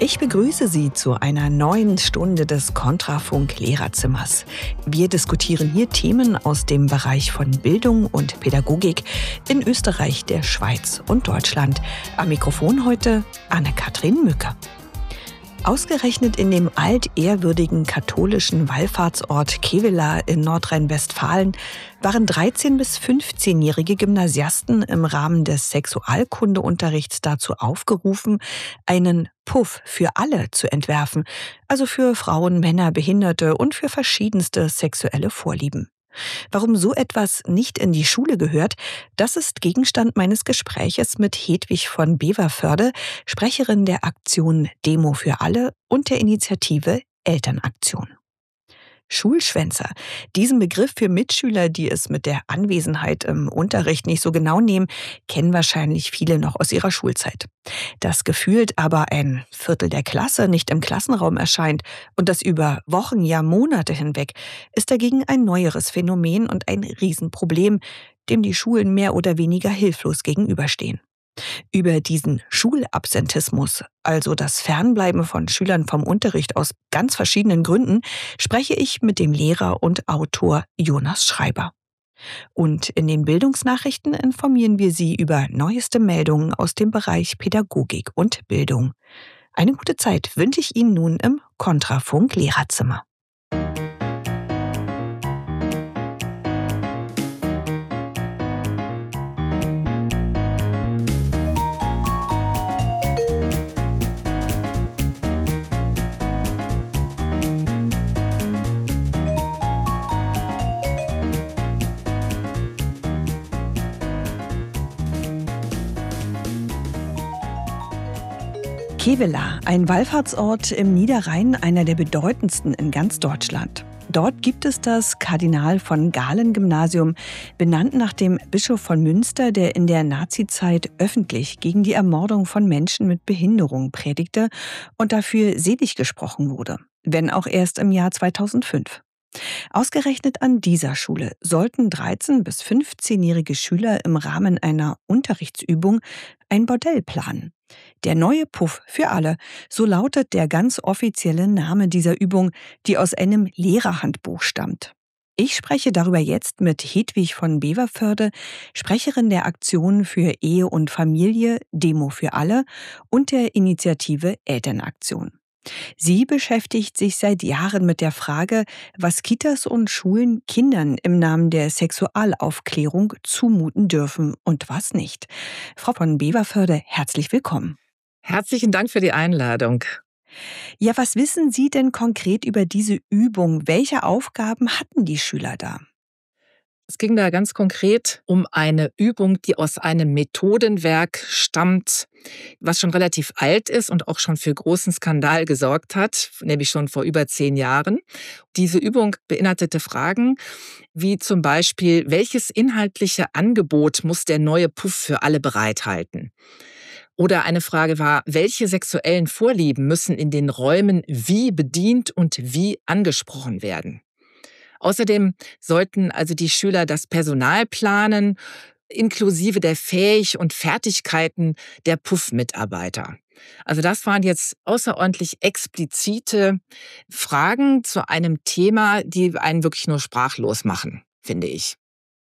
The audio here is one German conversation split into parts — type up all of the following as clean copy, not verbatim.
Ich begrüße Sie zu einer neuen Stunde des Kontrafunk-Lehrerzimmers. Wir diskutieren hier Themen aus dem Bereich von Bildung und Pädagogik in Österreich, der Schweiz und Deutschland. Am Mikrofon heute Anne-Kathrin Mücke. Ausgerechnet in dem altehrwürdigen katholischen Wallfahrtsort Kevela in Nordrhein-Westfalen waren 13- bis 15-jährige Gymnasiasten im Rahmen des Sexualkundeunterrichts dazu aufgerufen, einen Puff für alle zu entwerfen, also für Frauen, Männer, Behinderte und für verschiedenste sexuelle Vorlieben. Warum so etwas nicht in die Schule gehört, das ist Gegenstand meines Gespräches mit Hedwig von Beverförde, Sprecherin der Aktion Demo für alle und der Initiative Elternaktion. Schulschwänzer. Diesen Begriff für Mitschüler, die es mit der Anwesenheit im Unterricht nicht so genau nehmen, kennen wahrscheinlich viele noch aus ihrer Schulzeit. Dass gefühlt aber ein Viertel der Klasse nicht im Klassenraum erscheint und das über Wochen, ja Monate hinweg, ist dagegen ein neueres Phänomen und ein Riesenproblem, dem die Schulen mehr oder weniger hilflos gegenüberstehen. Über diesen Schulabsentismus, also das Fernbleiben von Schülern vom Unterricht aus ganz verschiedenen Gründen, spreche ich mit dem Lehrer und Autor Jonas Schreiber. Und in den Bildungsnachrichten informieren wir Sie über neueste Meldungen aus dem Bereich Pädagogik und Bildung. Eine gute Zeit wünsche ich Ihnen nun im Kontrafunk-Lehrerzimmer. Kevela, ein Wallfahrtsort im Niederrhein, einer der bedeutendsten in ganz Deutschland. Dort gibt es das Kardinal-von-Galen-Gymnasium, benannt nach dem Bischof von Münster, der in der Nazizeit öffentlich gegen die Ermordung von Menschen mit Behinderung predigte und dafür selig gesprochen wurde, wenn auch erst im Jahr 2005. Ausgerechnet an dieser Schule sollten 13- bis 15-jährige Schüler im Rahmen einer Unterrichtsübung ein Bordell planen. Der neue Puff für alle, so lautet der ganz offizielle Name dieser Übung, die aus einem Lehrerhandbuch stammt. Ich spreche darüber jetzt mit Hedwig von Beverförde, Sprecherin der Aktion für Ehe und Familie Demo für alle und der Initiative Elternaktion. Sie beschäftigt sich seit Jahren mit der Frage, was Kitas und Schulen Kindern im Namen der Sexualaufklärung zumuten dürfen und was nicht. Frau von Beverförde, herzlich willkommen. Herzlichen Dank für die Einladung. Ja, was wissen Sie denn konkret über diese Übung? Welche Aufgaben hatten die Schüler da? Es ging da ganz konkret um eine Übung, die aus einem Methodenwerk stammt, was schon relativ alt ist und auch schon für großen Skandal gesorgt hat, nämlich schon vor über 10 Jahren. Diese Übung beinhaltete Fragen wie zum Beispiel, welches inhaltliche Angebot muss der neue Puff für alle bereithalten? Oder eine Frage war, welche sexuellen Vorlieben müssen in den Räumen wie bedient und wie angesprochen werden? Außerdem sollten also die Schüler das Personal planen, inklusive der und Fertigkeiten der Puff-Mitarbeiter. Also das waren jetzt außerordentlich explizite Fragen zu einem Thema, die einen wirklich nur sprachlos machen, finde ich.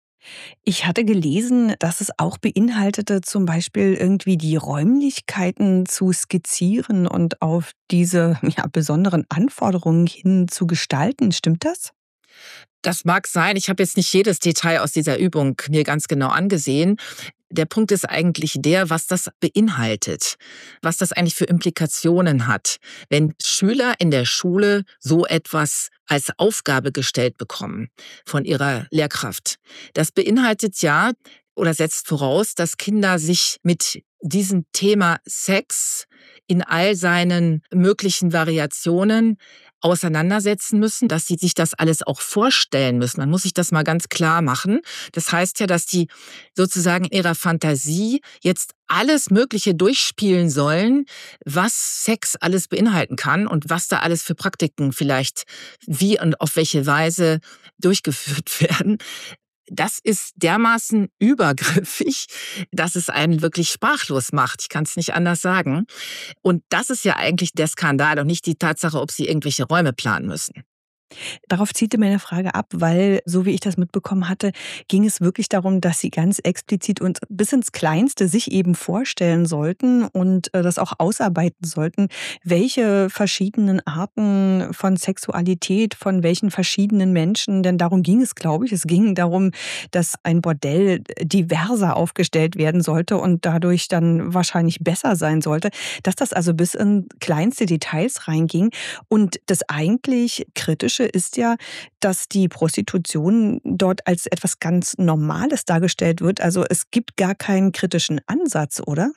Ich hatte gelesen, dass es auch beinhaltete, zum Beispiel irgendwie die Räumlichkeiten zu skizzieren und auf diese besonderen Anforderungen hin zu gestalten. Stimmt das? Das mag sein. Ich habe jetzt nicht jedes Detail aus dieser Übung mir ganz genau angesehen. Der Punkt ist eigentlich der, was das beinhaltet, was das eigentlich für Implikationen hat, wenn Schüler in der Schule so etwas als Aufgabe gestellt bekommen von ihrer Lehrkraft. Das beinhaltet ja oder setzt voraus, dass Kinder sich mit diesem Thema Sex in all seinen möglichen Variationen auseinandersetzen müssen, dass sie sich das alles auch vorstellen müssen. Man muss sich das mal ganz klar machen. Das heißt ja, dass die sozusagen in ihrer Fantasie jetzt alles Mögliche durchspielen sollen, was Sex alles beinhalten kann und was da alles für Praktiken vielleicht wie und auf welche Weise durchgeführt werden. das ist dermaßen übergriffig, dass es einen wirklich sprachlos macht. Ich kann es nicht anders sagen. Und das ist ja eigentlich der Skandal und nicht die Tatsache, ob sie irgendwelche Räume planen müssen. Darauf zielte meine Frage ab, weil, so wie ich das mitbekommen hatte, ging es wirklich darum, dass Sie ganz explizit und bis ins Kleinste sich eben vorstellen sollten und das auch ausarbeiten sollten, welche verschiedenen Arten von Sexualität, von welchen verschiedenen Menschen, denn darum ging es, glaube ich. Es ging darum, dass ein Bordell diverser aufgestellt werden sollte und dadurch dann wahrscheinlich besser sein sollte, dass das also bis in kleinste Details reinging. Und das eigentlich Kritische ist ja, dass die Prostitution dort als etwas ganz Normales dargestellt wird. Also es gibt gar keinen kritischen Ansatz, oder?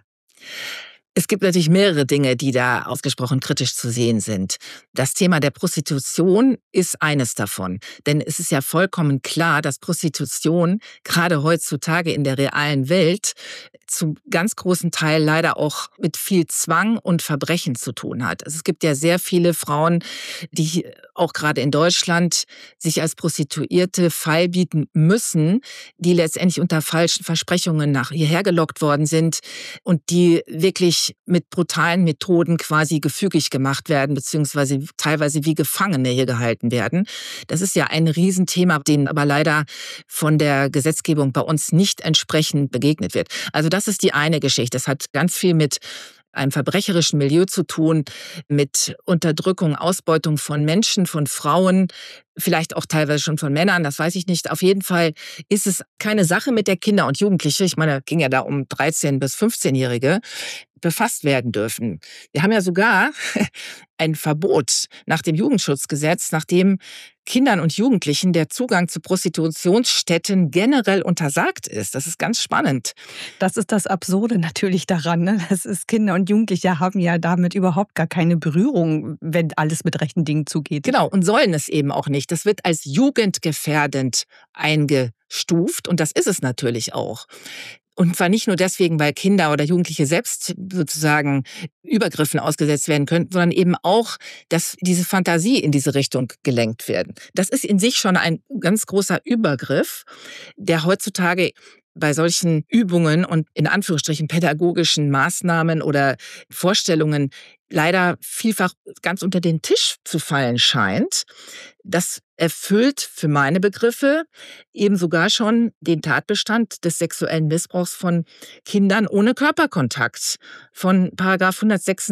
Es gibt natürlich mehrere Dinge, die da ausgesprochen kritisch zu sehen sind. Das Thema der Prostitution ist eines davon. Denn es ist ja vollkommen klar, dass Prostitution gerade heutzutage in der realen Welt zu ganz großen Teil leider auch mit viel Zwang und Verbrechen zu tun hat. Also es gibt ja sehr viele Frauen, die auch gerade in Deutschland sich als Prostituierte feilbieten müssen, die letztendlich unter falschen Versprechungen nach hierher gelockt worden sind und die wirklich mit brutalen Methoden quasi gefügig gemacht werden, beziehungsweise teilweise wie Gefangene hier gehalten werden. Das ist ja ein Riesenthema, dem aber leider von der Gesetzgebung bei uns nicht entsprechend begegnet wird. Also das ist die eine Geschichte. Das hat ganz viel mit einem verbrecherischen Milieu zu tun, mit Unterdrückung, Ausbeutung von Menschen, von Frauen, vielleicht auch teilweise schon von Männern, das weiß ich nicht. Auf jeden Fall ist es keine Sache, mit der Kinder und Jugendliche, ich meine, es ging ja da um 13- bis 15-Jährige, befasst werden dürfen. Wir haben ja sogar ein Verbot nach dem Jugendschutzgesetz, nachdem Kindern und Jugendlichen der Zugang zu Prostitutionsstätten generell untersagt ist. Das ist ganz spannend. Das ist das Absurde natürlich daran. Ne? Das ist, Kinder und Jugendliche haben ja damit überhaupt gar keine Berührung, wenn alles mit rechten Dingen zugeht. Genau, und sollen es eben auch nicht. Das wird als jugendgefährdend eingestuft und das ist es natürlich auch. Und zwar nicht nur deswegen, weil Kinder oder Jugendliche selbst sozusagen Übergriffen ausgesetzt werden könnten, sondern eben auch, dass diese Fantasie in diese Richtung gelenkt werden. Das ist in sich schon ein ganz großer Übergriff, der heutzutage bei solchen Übungen und in Anführungsstrichen pädagogischen Maßnahmen oder Vorstellungen leider vielfach ganz unter den Tisch zu fallen scheint. Das erfüllt für meine Begriffe eben sogar schon den Tatbestand des sexuellen Missbrauchs von Kindern ohne Körperkontakt von §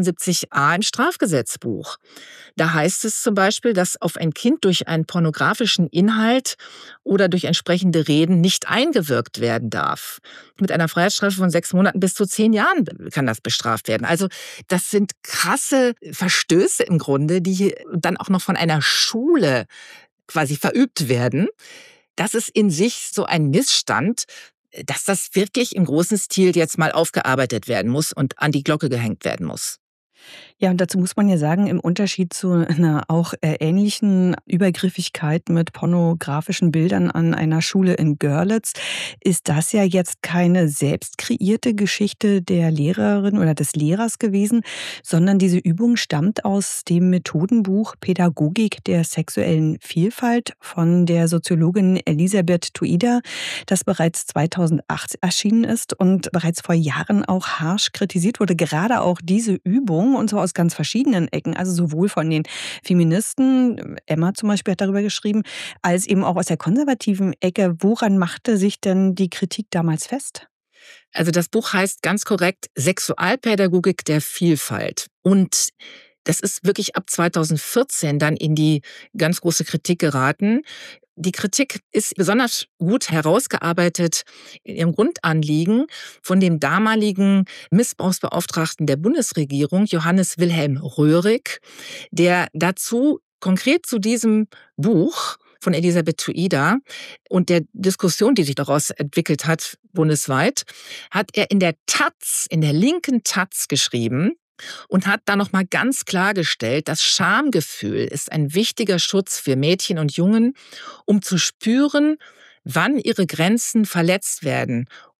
176a im Strafgesetzbuch. Da heißt es zum Beispiel, dass auf ein Kind durch einen pornografischen Inhalt oder durch entsprechende Reden nicht eingewirkt werden darf. Mit einer Freiheitsstrafe von 6 Monaten bis zu 10 Jahren kann das bestraft werden. Also das sind krasse Verstöße im Grunde, die dann auch noch von einer Schule quasi verübt werden. Das ist in sich so ein Missstand, dass das wirklich im großen Stil jetzt mal aufgearbeitet werden muss und an die Glocke gehängt werden muss. Ja, und dazu muss man ja sagen, im Unterschied zu einer auch ähnlichen Übergriffigkeit mit pornografischen Bildern an einer Schule in Görlitz, ist das ja jetzt keine selbst kreierte Geschichte der Lehrerin oder des Lehrers gewesen, sondern diese Übung stammt aus dem Methodenbuch Pädagogik der sexuellen Vielfalt von der Soziologin Elisabeth Tuida, das bereits 2008 erschienen ist und bereits vor Jahren auch harsch kritisiert wurde, gerade auch diese Übung, und zwar aus ganz verschiedenen Ecken, also sowohl von den Feministen, Emma zum Beispiel hat darüber geschrieben, als eben auch aus der konservativen Ecke. Woran machte sich denn die Kritik damals fest? Also das Buch heißt ganz korrekt Sexualpädagogik der Vielfalt. Und das ist wirklich ab 2014 dann in die ganz große Kritik geraten. Die Kritik ist besonders gut herausgearbeitet in ihrem Grundanliegen von dem damaligen Missbrauchsbeauftragten der Bundesregierung, Johannes Wilhelm Röhrig, der dazu konkret zu diesem Buch von Elisabeth Tuida und der Diskussion, die sich daraus entwickelt hat, bundesweit, hat er in der Taz, in der linken Taz geschrieben, und hat da nochmal ganz klargestellt, das Schamgefühl ist ein wichtiger Schutz für Mädchen und Jungen, um zu spüren, wann ihre Grenzen verletzt werden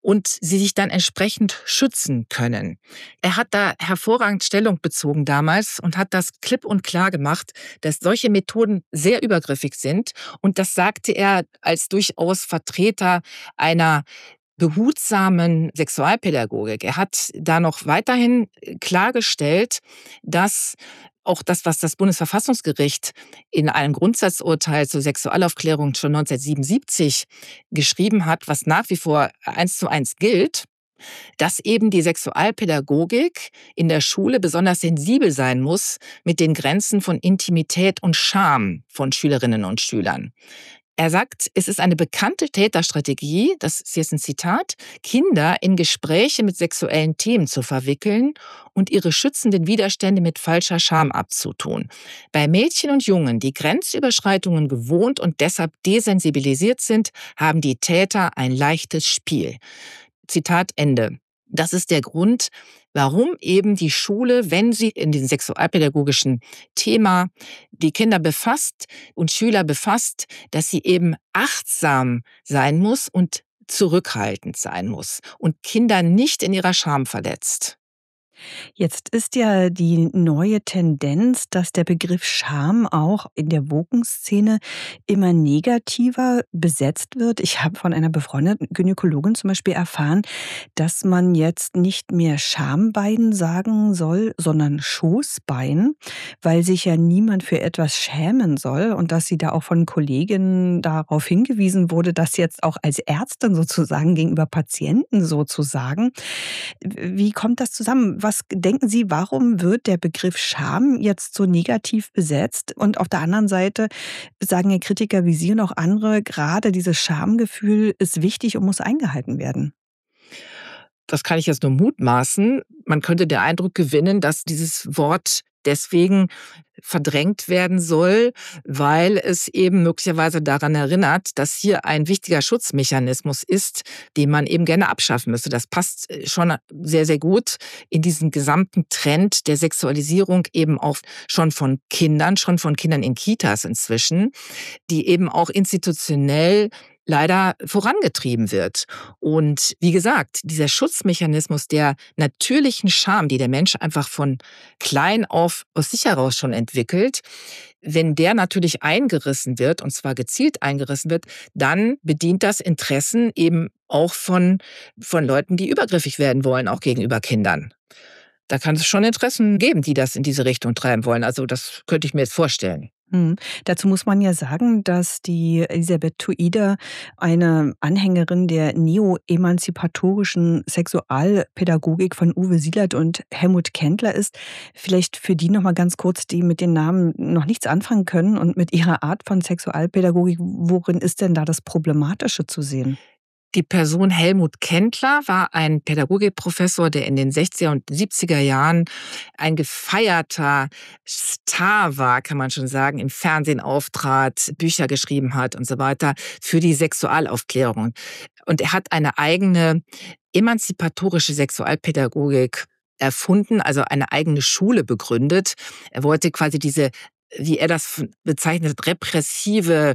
und sie sich dann entsprechend schützen können. Er hat da hervorragend Stellung bezogen damals und hat das klipp und klar gemacht, dass solche Methoden sehr übergriffig sind. Und das sagte er als durchaus Vertreter einer behutsamen Sexualpädagogik. Er hat da noch weiterhin klargestellt, dass auch das, was das Bundesverfassungsgericht in einem Grundsatzurteil zur Sexualaufklärung schon 1977 geschrieben hat, was nach wie vor 1:1 gilt, dass eben die Sexualpädagogik in der Schule besonders sensibel sein muss mit den Grenzen von Intimität und Scham von Schülerinnen und Schülern. Er sagt, es ist eine bekannte Täterstrategie, das ist jetzt ein Zitat, Kinder in Gespräche mit sexuellen Themen zu verwickeln und ihre schützenden Widerstände mit falscher Scham abzutun. Bei Mädchen und Jungen, die Grenzüberschreitungen gewohnt und deshalb desensibilisiert sind, haben die Täter ein leichtes Spiel. Zitat Ende. Das ist der Grund, warum eben die Schule, wenn sie in diesem sexualpädagogischen Thema die Kinder befasst und Schüler befasst, dass sie eben achtsam sein muss und zurückhaltend sein muss und Kinder nicht in ihrer Scham verletzt. Jetzt ist ja die neue Tendenz, dass der Begriff Scham auch in der Wokenszene immer negativer besetzt wird. Ich habe von einer befreundeten Gynäkologin zum Beispiel erfahren, dass man jetzt nicht mehr Schambein sagen soll, sondern Schoßbein, weil sich ja niemand für etwas schämen soll und dass sie da auch von Kolleginnen darauf hingewiesen wurde, das jetzt auch als Ärztin sozusagen gegenüber Patienten sozusagen. Wie kommt das zusammen? Was denken Sie, warum wird der Begriff Scham jetzt so negativ besetzt? Und auf der anderen Seite sagen ja Kritiker wie Sie und auch andere, gerade dieses Schamgefühl ist wichtig und muss eingehalten werden. Das kann ich jetzt nur mutmaßen. Man könnte den Eindruck gewinnen, dass dieses Wort deswegen verdrängt werden soll, weil es eben möglicherweise daran erinnert, dass hier ein wichtiger Schutzmechanismus ist, den man eben gerne abschaffen müsste. Das passt schon sehr, sehr gut in diesen gesamten Trend der Sexualisierung eben auch schon von Kindern in Kitas inzwischen, die eben auch institutionell leider vorangetrieben wird. Und wie gesagt, dieser Schutzmechanismus der natürlichen Scham, die der Mensch einfach von klein auf aus sich heraus schon entwickelt, wenn der natürlich eingerissen wird, und zwar gezielt eingerissen wird, dann bedient das Interessen eben auch von Leuten, die übergriffig werden wollen, auch gegenüber Kindern. Da kann es schon Interessen geben, die das in diese Richtung treiben wollen. Also das könnte ich mir jetzt vorstellen. Mhm. Dazu muss man ja sagen, dass die Elisabeth Tuida eine Anhängerin der neo-emanzipatorischen Sexualpädagogik von Uwe Sielert und Helmut Kendler ist. Vielleicht für die noch mal ganz kurz, die mit den Namen noch nichts anfangen können und mit ihrer Art von Sexualpädagogik. Worin ist denn da das Problematische zu sehen? Die Person Helmut Kendler war ein Pädagogikprofessor, der in den 60er und 70er Jahren ein gefeierter Star war, kann man schon sagen, im Fernsehen auftrat, Bücher geschrieben hat und so weiter für die Sexualaufklärung. Und er hat eine eigene emanzipatorische Sexualpädagogik erfunden, also eine eigene Schule begründet. Er wollte quasi diese, wie er das bezeichnet, repressive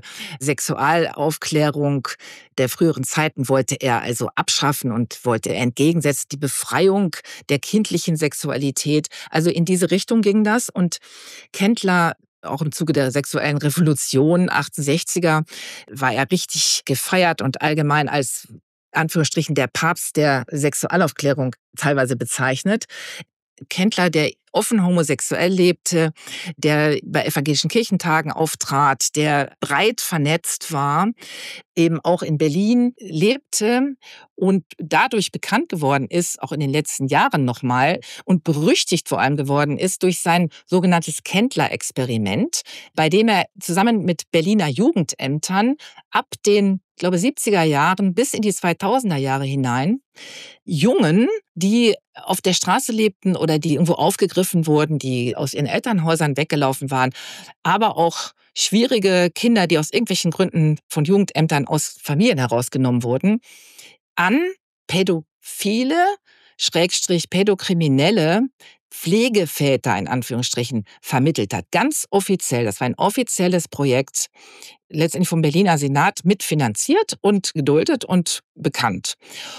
Sexualaufklärung der früheren Zeiten wollte er also abschaffen und wollte entgegensetzen die Befreiung der kindlichen Sexualität. Also in diese Richtung ging das. Und Kendler, auch im Zuge der sexuellen Revolution 68er, war er richtig gefeiert und allgemein als Anführungsstrichen der Papst der Sexualaufklärung teilweise bezeichnet. Kendler, der offen homosexuell lebte, der bei evangelischen Kirchentagen auftrat, der breit vernetzt war, eben auch in Berlin lebte und dadurch bekannt geworden ist, auch in den letzten Jahren nochmal, und berüchtigt vor allem geworden ist durch sein sogenanntes Kendler-Experiment, bei dem er zusammen mit Berliner Jugendämtern ab den, ich glaube, 70er Jahren bis in die 2000er Jahre hinein Jungen, die auf der Straße lebten oder die irgendwo aufgegriffen wurden, die aus ihren Elternhäusern weggelaufen waren, aber auch schwierige Kinder, die aus irgendwelchen Gründen von Jugendämtern aus Familien herausgenommen wurden, an Pädophile, Schrägstrich Pädokriminelle, Pflegeväter in Anführungsstrichen vermittelt hat. Ganz offiziell, das war ein offizielles Projekt, letztendlich vom Berliner Senat mitfinanziert und geduldet und bekannt.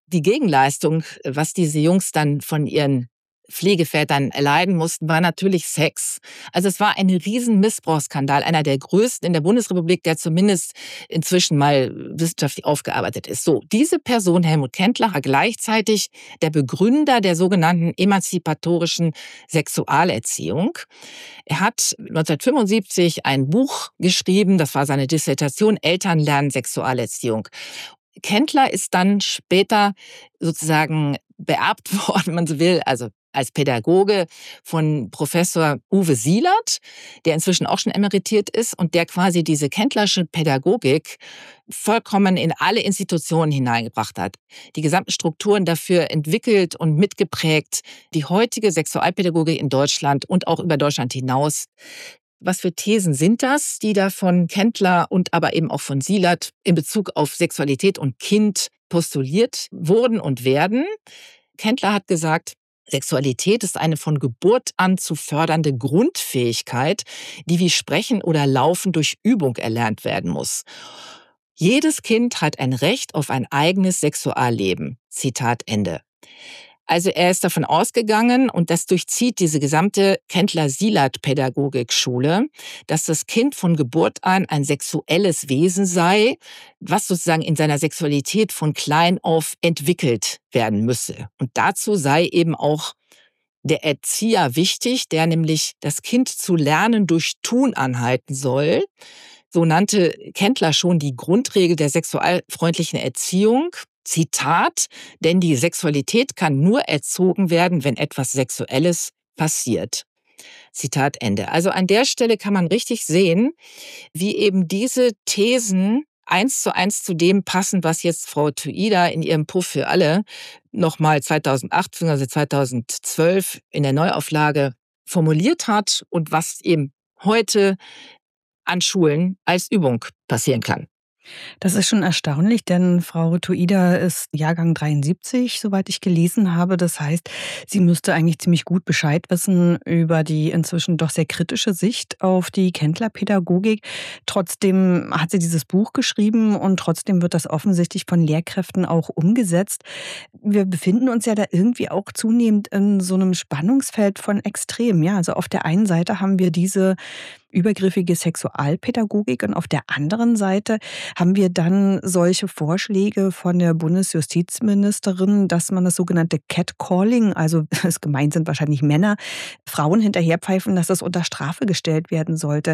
Die Gegenleistung, was diese Jungs dann von ihren Pflegevätern erleiden mussten, war natürlich Sex. Also es war ein riesen Missbrauchsskandal, einer der größten in der Bundesrepublik, der zumindest inzwischen mal wissenschaftlich aufgearbeitet ist. So, diese Person, Helmut Kendler, war gleichzeitig der Begründer der sogenannten emanzipatorischen Sexualerziehung. Er hat 1975 ein Buch geschrieben, das war seine Dissertation Eltern lernen Sexualerziehung. Kendler ist dann später sozusagen beerbt worden, wenn man so will, also als Pädagoge von Professor Uwe Sielert, der inzwischen auch schon emeritiert ist und der quasi diese Kendlersche Pädagogik vollkommen in alle Institutionen hineingebracht hat. Die gesamten Strukturen dafür entwickelt und mitgeprägt. Die heutige Sexualpädagogik in Deutschland und auch über Deutschland hinaus. Was für Thesen sind das, die da von Kendler und aber eben auch von Sielert in Bezug auf Sexualität und Kind postuliert wurden und werden? Kendler hat gesagt, Sexualität ist eine von Geburt an zu fördernde Grundfähigkeit, die wie Sprechen oder Laufen durch Übung erlernt werden muss. Jedes Kind hat ein Recht auf ein eigenes Sexualleben. Zitat Ende. Also er ist davon ausgegangen, und das durchzieht diese gesamte Kendler-Sielert-Pädagogikschule, dass das Kind von Geburt an ein sexuelles Wesen sei, was sozusagen in seiner Sexualität von klein auf entwickelt werden müsse. Und dazu sei eben auch der Erzieher wichtig, der nämlich das Kind zu lernen durch Tun anhalten soll. So nannte Kendler schon die Grundregel der sexualfreundlichen Erziehung. Zitat, denn die Sexualität kann nur erzogen werden, wenn etwas Sexuelles passiert. Zitat Ende. Also an der Stelle kann man richtig sehen, wie eben diese Thesen 1:1 zu dem passen, was jetzt Frau Thuida in ihrem Puff für alle nochmal 2008 bzw. 2012 in der Neuauflage formuliert hat und was eben heute an Schulen als Übung passieren kann. Das ist schon erstaunlich, denn Frau Thuida ist Jahrgang 73, soweit ich gelesen habe. Das heißt, sie müsste eigentlich ziemlich gut Bescheid wissen über die inzwischen doch sehr kritische Sicht auf die Kendler-Pädagogik. Trotzdem hat sie dieses Buch geschrieben und trotzdem wird das offensichtlich von Lehrkräften auch umgesetzt. Wir befinden uns ja da irgendwie auch zunehmend in so einem Spannungsfeld von Extremen. Ja, also auf der einen Seite haben wir diese übergriffige Sexualpädagogik und auf der anderen Seite haben wir dann solche Vorschläge von der Bundesjustizministerin, dass man das sogenannte Catcalling, also das gemeint sind wahrscheinlich Männer, Frauen hinterherpfeifen, dass das unter Strafe gestellt werden sollte.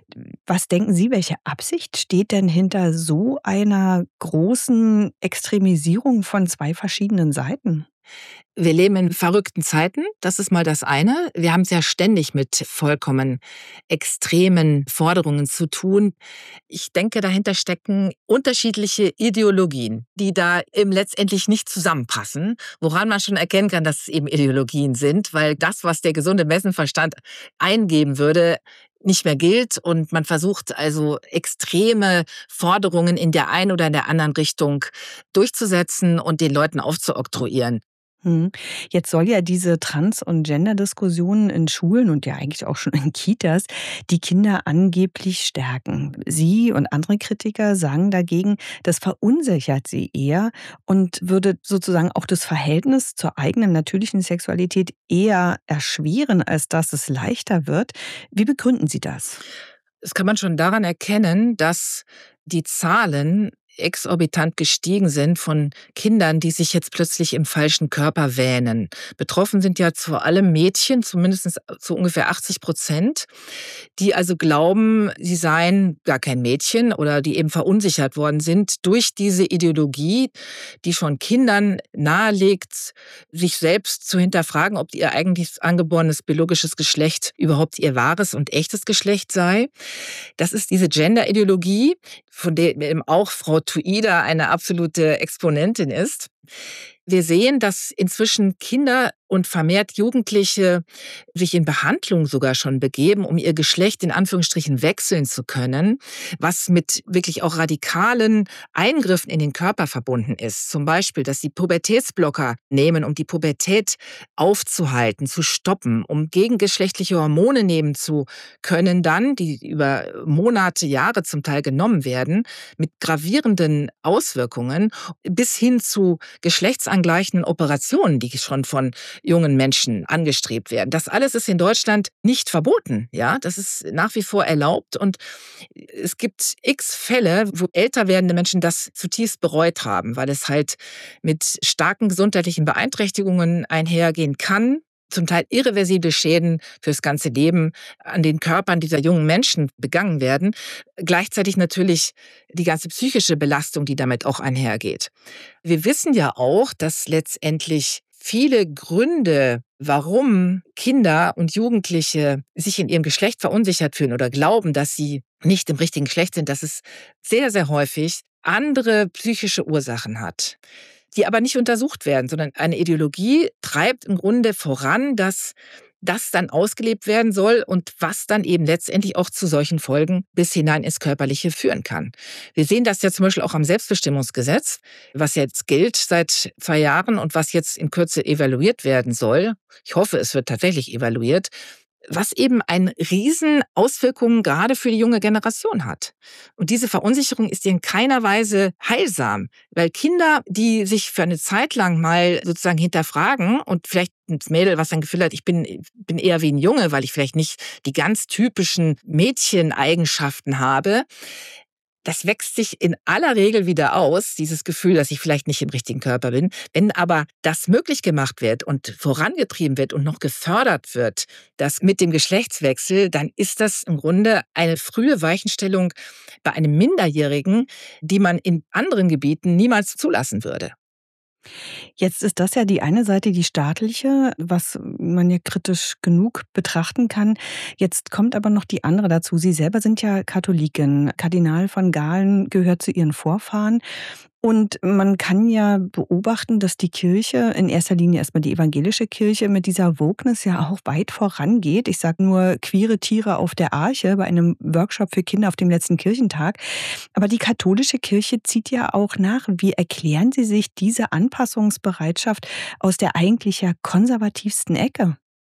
Was denken Sie, welche Absicht steht denn hinter so einer großen Extremisierung von zwei verschiedenen Seiten? Wir leben in verrückten Zeiten, das ist mal das eine. Wir haben es ja ständig mit vollkommen extremen Forderungen zu tun. Ich denke, dahinter stecken unterschiedliche Ideologien, die da eben letztendlich nicht zusammenpassen, woran man schon erkennen kann, dass es eben Ideologien sind, weil das, was der gesunde Menschenverstand eingeben würde, nicht mehr gilt und man versucht also extreme Forderungen in der einen oder in der anderen Richtung durchzusetzen und den Leuten aufzuoktroyieren. Mhm. Jetzt soll ja diese Trans- und Gender-Diskussion in Schulen und ja eigentlich auch schon in Kitas die Kinder angeblich stärken. Sie und andere Kritiker sagen dagegen, das verunsichert sie eher und würde sozusagen auch das Verhältnis zur eigenen natürlichen Sexualität eher erschweren, als dass es leichter wird. Wie begründen Sie das? Das kann man schon daran erkennen, dass die Zahlen exorbitant gestiegen sind von Kindern, die sich jetzt plötzlich im falschen Körper wähnen. Betroffen sind ja vor allem Mädchen, zumindest zu ungefähr 80%, die also glauben, sie seien gar kein Mädchen oder die eben verunsichert worden sind durch diese Ideologie, die schon Kindern nahelegt, sich selbst zu hinterfragen, ob ihr eigentlich angeborenes biologisches Geschlecht überhaupt ihr wahres und echtes Geschlecht sei. Das ist diese Gender-Ideologie, von der eben auch Frau Thuida eine absolute Exponentin ist. Wir sehen, dass inzwischen Kinder und vermehrt Jugendliche sich in Behandlung sogar schon begeben, um ihr Geschlecht in Anführungsstrichen wechseln zu können, was mit wirklich auch radikalen Eingriffen in den Körper verbunden ist. Zum Beispiel, dass sie Pubertätsblocker nehmen, um die Pubertät aufzuhalten, zu stoppen, um gegengeschlechtliche Hormone nehmen zu können dann, die über Monate, Jahre zum Teil genommen werden, mit gravierenden Auswirkungen bis hin zu geschlechtsangleichenden Operationen, die schon von jungen Menschen angestrebt werden. Das alles ist in Deutschland nicht verboten. Ja, das ist nach wie vor erlaubt und es gibt x Fälle, wo älter werdende Menschen das zutiefst bereut haben, weil es halt mit starken gesundheitlichen Beeinträchtigungen einhergehen kann. Zum Teil irreversible Schäden fürs ganze Leben an den Körpern dieser jungen Menschen begangen werden. Gleichzeitig natürlich die ganze psychische Belastung, die damit auch einhergeht. Wir wissen ja auch, dass letztendlich viele Gründe, warum Kinder und Jugendliche sich in ihrem Geschlecht verunsichert fühlen oder glauben, dass sie nicht im richtigen Geschlecht sind, dass es sehr, sehr häufig andere psychische Ursachen hat, die aber nicht untersucht werden, sondern eine Ideologie treibt im Grunde voran, dass das dann ausgelebt werden soll und was dann eben letztendlich auch zu solchen Folgen bis hinein ins Körperliche führen kann. Wir sehen das ja zum Beispiel auch am Selbstbestimmungsgesetz, was jetzt gilt seit 2 Jahren und was jetzt in Kürze evaluiert werden soll. Ich hoffe, es wird tatsächlich evaluiert, was eben eine riesen Auswirkungen gerade für die junge Generation hat. Und diese Verunsicherung ist in keiner Weise heilsam, weil Kinder, die sich für eine Zeit lang mal sozusagen hinterfragen und vielleicht ein Mädel, was dann Gefühl hat, ich bin eher wie ein Junge, weil ich vielleicht nicht die ganz typischen Mädcheneigenschaften habe, das wächst sich in aller Regel wieder aus, dieses Gefühl, dass ich vielleicht nicht im richtigen Körper bin. Wenn aber das möglich gemacht wird und vorangetrieben wird und noch gefördert wird, das mit dem Geschlechtswechsel, dann ist das im Grunde eine frühe Weichenstellung bei einem Minderjährigen, die man in anderen Gebieten niemals zulassen würde. Jetzt ist das ja die eine Seite, die staatliche, was man ja kritisch genug betrachten kann. Jetzt kommt aber noch die andere dazu. Sie selber sind ja Katholikin. Kardinal von Galen gehört zu Ihren Vorfahren. Und man kann ja beobachten, dass die Kirche, in erster Linie erstmal die evangelische Kirche, mit dieser Wokeness ja auch weit vorangeht. Ich sage nur queere Tiere auf der Arche bei einem Workshop für Kinder auf dem letzten Kirchentag. Aber die katholische Kirche zieht ja auch nach. Wie erklären Sie sich diese Anpassungsbereitschaft aus der eigentlich ja konservativsten Ecke?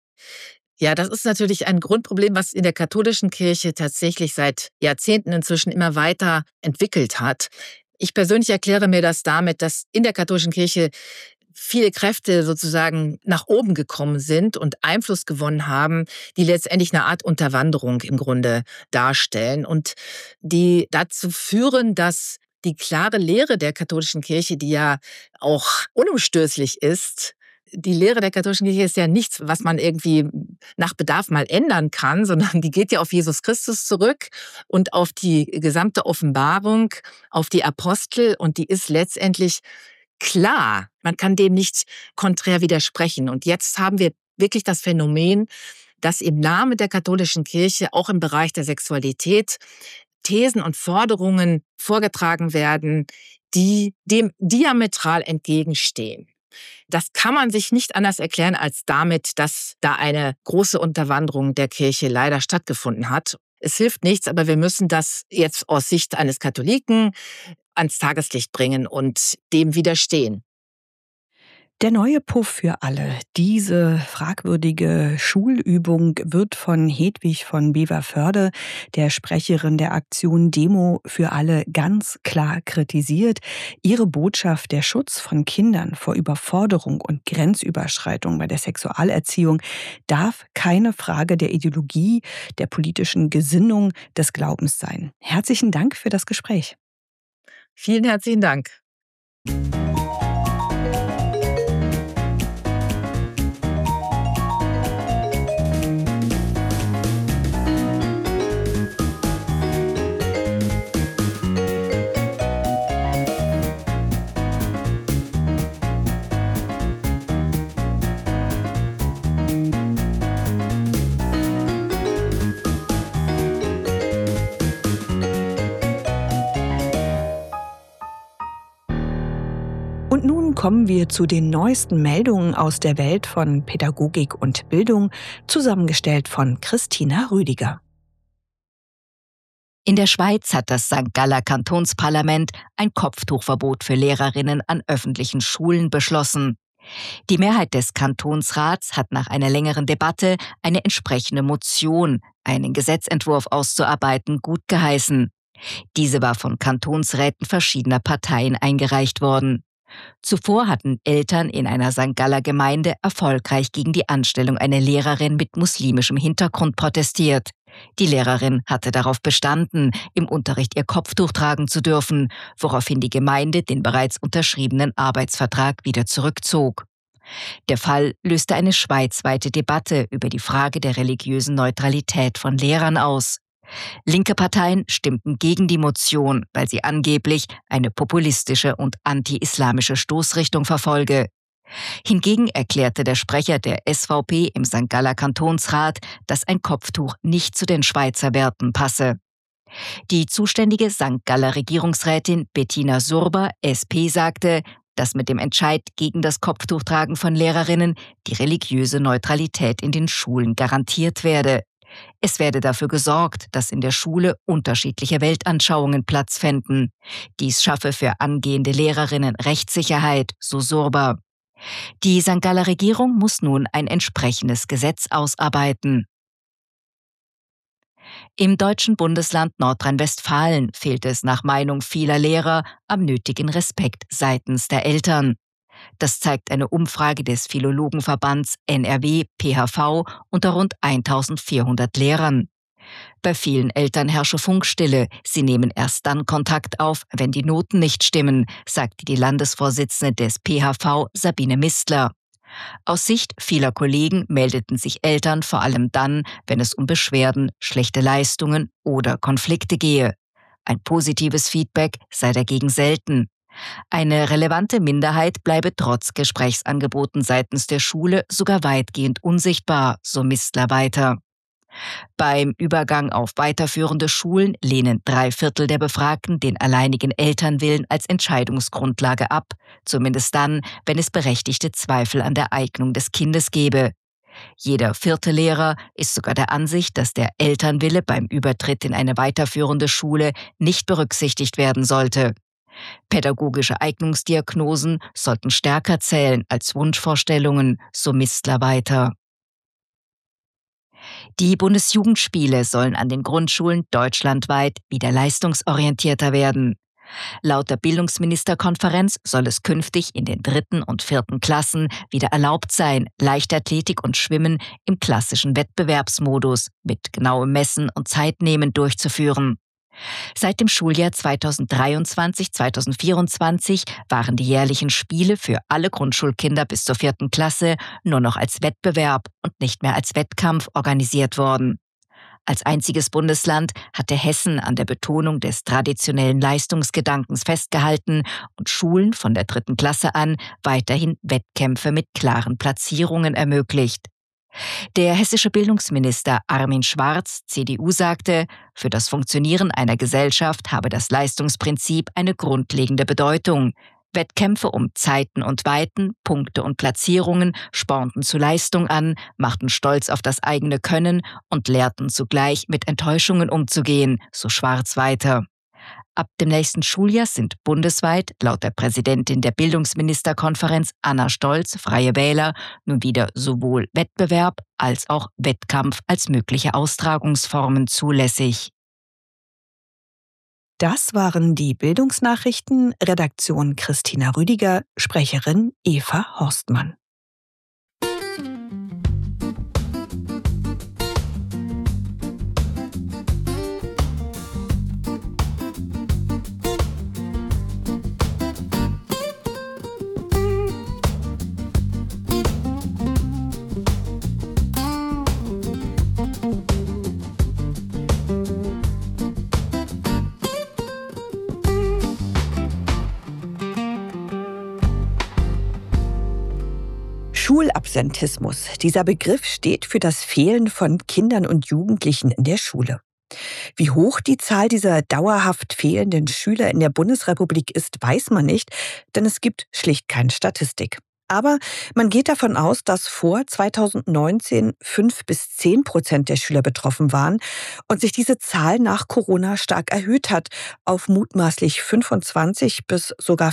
Ja, das ist natürlich ein Grundproblem, was in der katholischen Kirche tatsächlich seit Jahrzehnten inzwischen immer weiter entwickelt hat. Ich persönlich erkläre mir das damit, dass in der katholischen Kirche viele Kräfte sozusagen nach oben gekommen sind und Einfluss gewonnen haben, die letztendlich eine Art Unterwanderung im Grunde darstellen und die dazu führen, dass die klare Lehre der katholischen Kirche, die ja auch unumstößlich ist, die Lehre der katholischen Kirche ist ja nichts, was man irgendwie nach Bedarf mal ändern kann, sondern die geht ja auf Jesus Christus zurück und auf die gesamte Offenbarung, auf die Apostel und die ist letztendlich klar. Man kann dem nicht konträr widersprechen. Und jetzt haben wir wirklich das Phänomen, dass im Namen der katholischen Kirche auch im Bereich der Sexualität Thesen und Forderungen vorgetragen werden, die dem diametral entgegenstehen. Das kann man sich nicht anders erklären als damit, dass da eine große Unterwanderung der Kirche leider stattgefunden hat. Es hilft nichts, aber wir müssen das jetzt aus Sicht eines Katholiken ans Tageslicht bringen und dem widerstehen. Der neue Puff für alle. Diese fragwürdige Schulübung wird von Hedwig von Beverförde, der Sprecherin der Aktion Demo für alle, ganz klar kritisiert. Ihre Botschaft, der Schutz von Kindern vor Überforderung und Grenzüberschreitung bei der Sexualerziehung, darf keine Frage der Ideologie, der politischen Gesinnung, des Glaubens sein. Herzlichen Dank für das Gespräch. Vielen herzlichen Dank. Und nun kommen wir zu den neuesten Meldungen aus der Welt von Pädagogik und Bildung, zusammengestellt von Christina Rüdiger. In der Schweiz hat das St. Galler Kantonsparlament ein Kopftuchverbot für Lehrerinnen an öffentlichen Schulen beschlossen. Die Mehrheit des Kantonsrats hat nach einer längeren Debatte eine entsprechende Motion, einen Gesetzentwurf auszuarbeiten, gutgeheißen. Diese war von Kantonsräten verschiedener Parteien eingereicht worden. Zuvor hatten Eltern in einer St. Galler Gemeinde erfolgreich gegen die Anstellung einer Lehrerin mit muslimischem Hintergrund protestiert. Die Lehrerin hatte darauf bestanden, im Unterricht ihr Kopftuch tragen zu dürfen, woraufhin die Gemeinde den bereits unterschriebenen Arbeitsvertrag wieder zurückzog. Der Fall löste eine schweizweite Debatte über die Frage der religiösen Neutralität von Lehrern aus. Linke Parteien stimmten gegen die Motion, weil sie angeblich eine populistische und anti-islamische Stoßrichtung verfolge. Hingegen erklärte der Sprecher der SVP im St. Galler Kantonsrat, dass ein Kopftuch nicht zu den Schweizer Werten passe. Die zuständige St. Galler Regierungsrätin Bettina Surber, SP, sagte, dass mit dem Entscheid gegen das Kopftuchtragen von Lehrerinnen die religiöse Neutralität in den Schulen garantiert werde. Es werde dafür gesorgt, dass in der Schule unterschiedliche Weltanschauungen Platz fänden. Dies schaffe für angehende Lehrerinnen Rechtssicherheit, so Surber. Die St. Galler Regierung muss nun ein entsprechendes Gesetz ausarbeiten. Im deutschen Bundesland Nordrhein-Westfalen fehlt es nach Meinung vieler Lehrer am nötigen Respekt seitens der Eltern. Das zeigt eine Umfrage des Philologenverbands NRW PHV unter rund 1400 Lehrern. Bei vielen Eltern herrsche Funkstille. Sie nehmen erst dann Kontakt auf, wenn die Noten nicht stimmen, sagte die Landesvorsitzende des PHV Sabine Mistler. Aus Sicht vieler Kollegen meldeten sich Eltern vor allem dann, wenn es um Beschwerden, schlechte Leistungen oder Konflikte gehe. Ein positives Feedback sei dagegen selten. Eine relevante Minderheit bleibe trotz Gesprächsangeboten seitens der Schule sogar weitgehend unsichtbar, so Mistler weiter. Beim Übergang auf weiterführende Schulen lehnen 3/4 der Befragten den alleinigen Elternwillen als Entscheidungsgrundlage ab, zumindest dann, wenn es berechtigte Zweifel an der Eignung des Kindes gebe. Jeder 4. Lehrer ist sogar der Ansicht, dass der Elternwille beim Übertritt in eine weiterführende Schule nicht berücksichtigt werden sollte. Pädagogische Eignungsdiagnosen sollten stärker zählen als Wunschvorstellungen, so Mistler weiter. Die Bundesjugendspiele sollen an den Grundschulen deutschlandweit wieder leistungsorientierter werden. Laut der Bildungsministerkonferenz soll es künftig in den 3. und 4. Klassen wieder erlaubt sein, Leichtathletik und Schwimmen im klassischen Wettbewerbsmodus mit genauem Messen und Zeitnehmen durchzuführen. Seit dem Schuljahr 2023/2024 waren die jährlichen Spiele für alle Grundschulkinder bis zur 4. Klasse nur noch als Wettbewerb und nicht mehr als Wettkampf organisiert worden. Als einziges Bundesland hatte Hessen an der Betonung des traditionellen Leistungsgedankens festgehalten und Schulen von der 3. Klasse an weiterhin Wettkämpfe mit klaren Platzierungen ermöglicht. Der hessische Bildungsminister Armin Schwarz, CDU, sagte, für das Funktionieren einer Gesellschaft habe das Leistungsprinzip eine grundlegende Bedeutung. Wettkämpfe um Zeiten und Weiten, Punkte und Platzierungen spornten zu Leistung an, machten stolz auf das eigene Können und lehrten zugleich mit Enttäuschungen umzugehen, so Schwarz weiter. Ab dem nächsten Schuljahr sind bundesweit, laut der Präsidentin der Bildungsministerkonferenz Anna Stolz, Freie Wähler, nun wieder sowohl Wettbewerb als auch Wettkampf als mögliche Austragungsformen zulässig. Das waren die Bildungsnachrichten, Redaktion Christina Rüdiger, Sprecherin Eva Horstmann. Schulabsentismus. Dieser Begriff steht für das Fehlen von Kindern und Jugendlichen in der Schule. Wie hoch die Zahl dieser dauerhaft fehlenden Schüler in der Bundesrepublik ist, weiß man nicht, denn es gibt schlicht keine Statistik. Aber man geht davon aus, dass vor 2019 5 bis 10% der Schüler betroffen waren und sich diese Zahl nach Corona stark erhöht hat auf mutmaßlich 25 bis sogar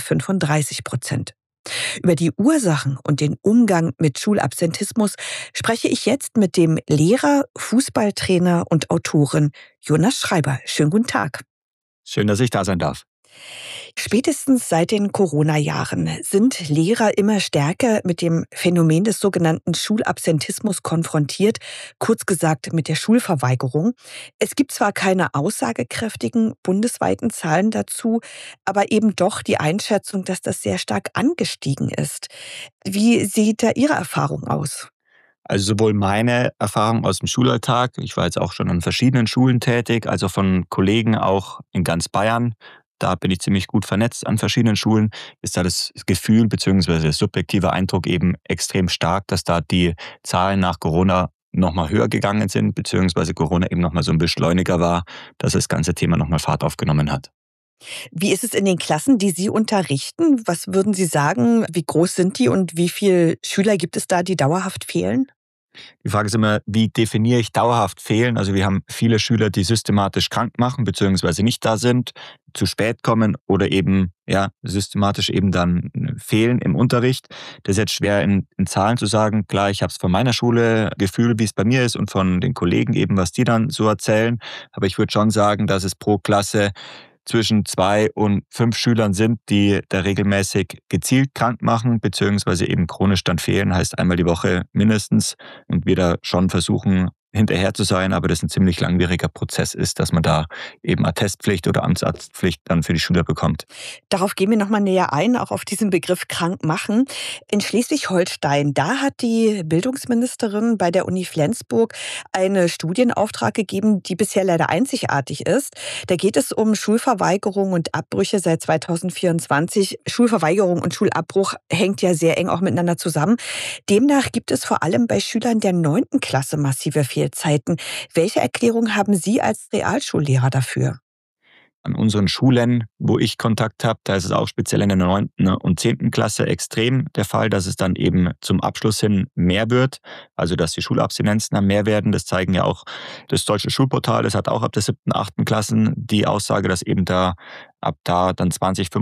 35%. Über die Ursachen und den Umgang mit Schulabsentismus spreche ich jetzt mit dem Lehrer, Fußballtrainer und Autoren Jonas Schreiber. Schönen guten Tag. Schön, dass ich da sein darf. Spätestens seit den Corona-Jahren sind Lehrer immer stärker mit dem Phänomen des sogenannten Schulabsentismus konfrontiert, kurz gesagt mit der Schulverweigerung. Es gibt zwar keine aussagekräftigen bundesweiten Zahlen dazu, aber eben doch die Einschätzung, dass das sehr stark angestiegen ist. Wie sieht da Ihre Erfahrung aus? Also sowohl meine Erfahrung aus dem Schulalltag, ich war jetzt auch schon an verschiedenen Schulen tätig, als auch von Kollegen auch in ganz Bayern. Da bin ich ziemlich gut vernetzt an verschiedenen Schulen. Ist da das Gefühl bzw. der subjektive Eindruck eben extrem stark, dass da die Zahlen nach Corona nochmal höher gegangen sind, beziehungsweise Corona eben nochmal so ein Beschleuniger war, dass das ganze Thema nochmal Fahrt aufgenommen hat. Wie ist es in den Klassen, die Sie unterrichten? Was würden Sie sagen? Wie groß sind die und wie viele Schüler gibt es da, die dauerhaft fehlen? Die Frage ist immer, wie definiere ich dauerhaft fehlen? Also wir haben viele Schüler, die systematisch krank machen, beziehungsweise nicht da sind, zu spät kommen oder eben systematisch eben dann fehlen im Unterricht. Das ist jetzt schwer in Zahlen zu sagen. Klar, ich habe es von meiner Schule Gefühl, wie es bei mir ist und von den Kollegen eben, was die dann so erzählen. Aber ich würde schon sagen, dass es pro Klasse zwischen 2 und 5 Schülern sind, die da regelmäßig gezielt krank machen, beziehungsweise eben chronisch dann fehlen, heißt einmal die Woche mindestens. Und wir da schon versuchen, hinterher zu sein, aber das ein ziemlich langwieriger Prozess ist, dass man da eben Attestpflicht oder Amtsarztpflicht dann für die Schüler bekommt. Darauf gehen wir nochmal näher ein, auch auf diesen Begriff krank machen. In Schleswig-Holstein, da hat die Bildungsministerin bei der Uni Flensburg einen Studienauftrag gegeben, die bisher leider einzigartig ist. Da geht es um Schulverweigerung und Abbrüche seit 2024. Schulverweigerung und Schulabbruch hängt ja sehr eng auch miteinander zusammen. Demnach gibt es vor allem bei Schülern der 9. Klasse massive Fehlzeiten. Welche Erklärung haben Sie als Realschullehrer dafür? An unseren Schulen, wo ich Kontakt habe, da ist es auch speziell in der 9. und 10. Klasse extrem der Fall, dass es dann eben zum Abschluss hin mehr wird, also dass die Schulabstinenzen dann mehr werden. Das zeigen ja auch das Deutsche Schulportal, das hat auch ab der 7., 8. Klassen die Aussage, dass eben da ab da dann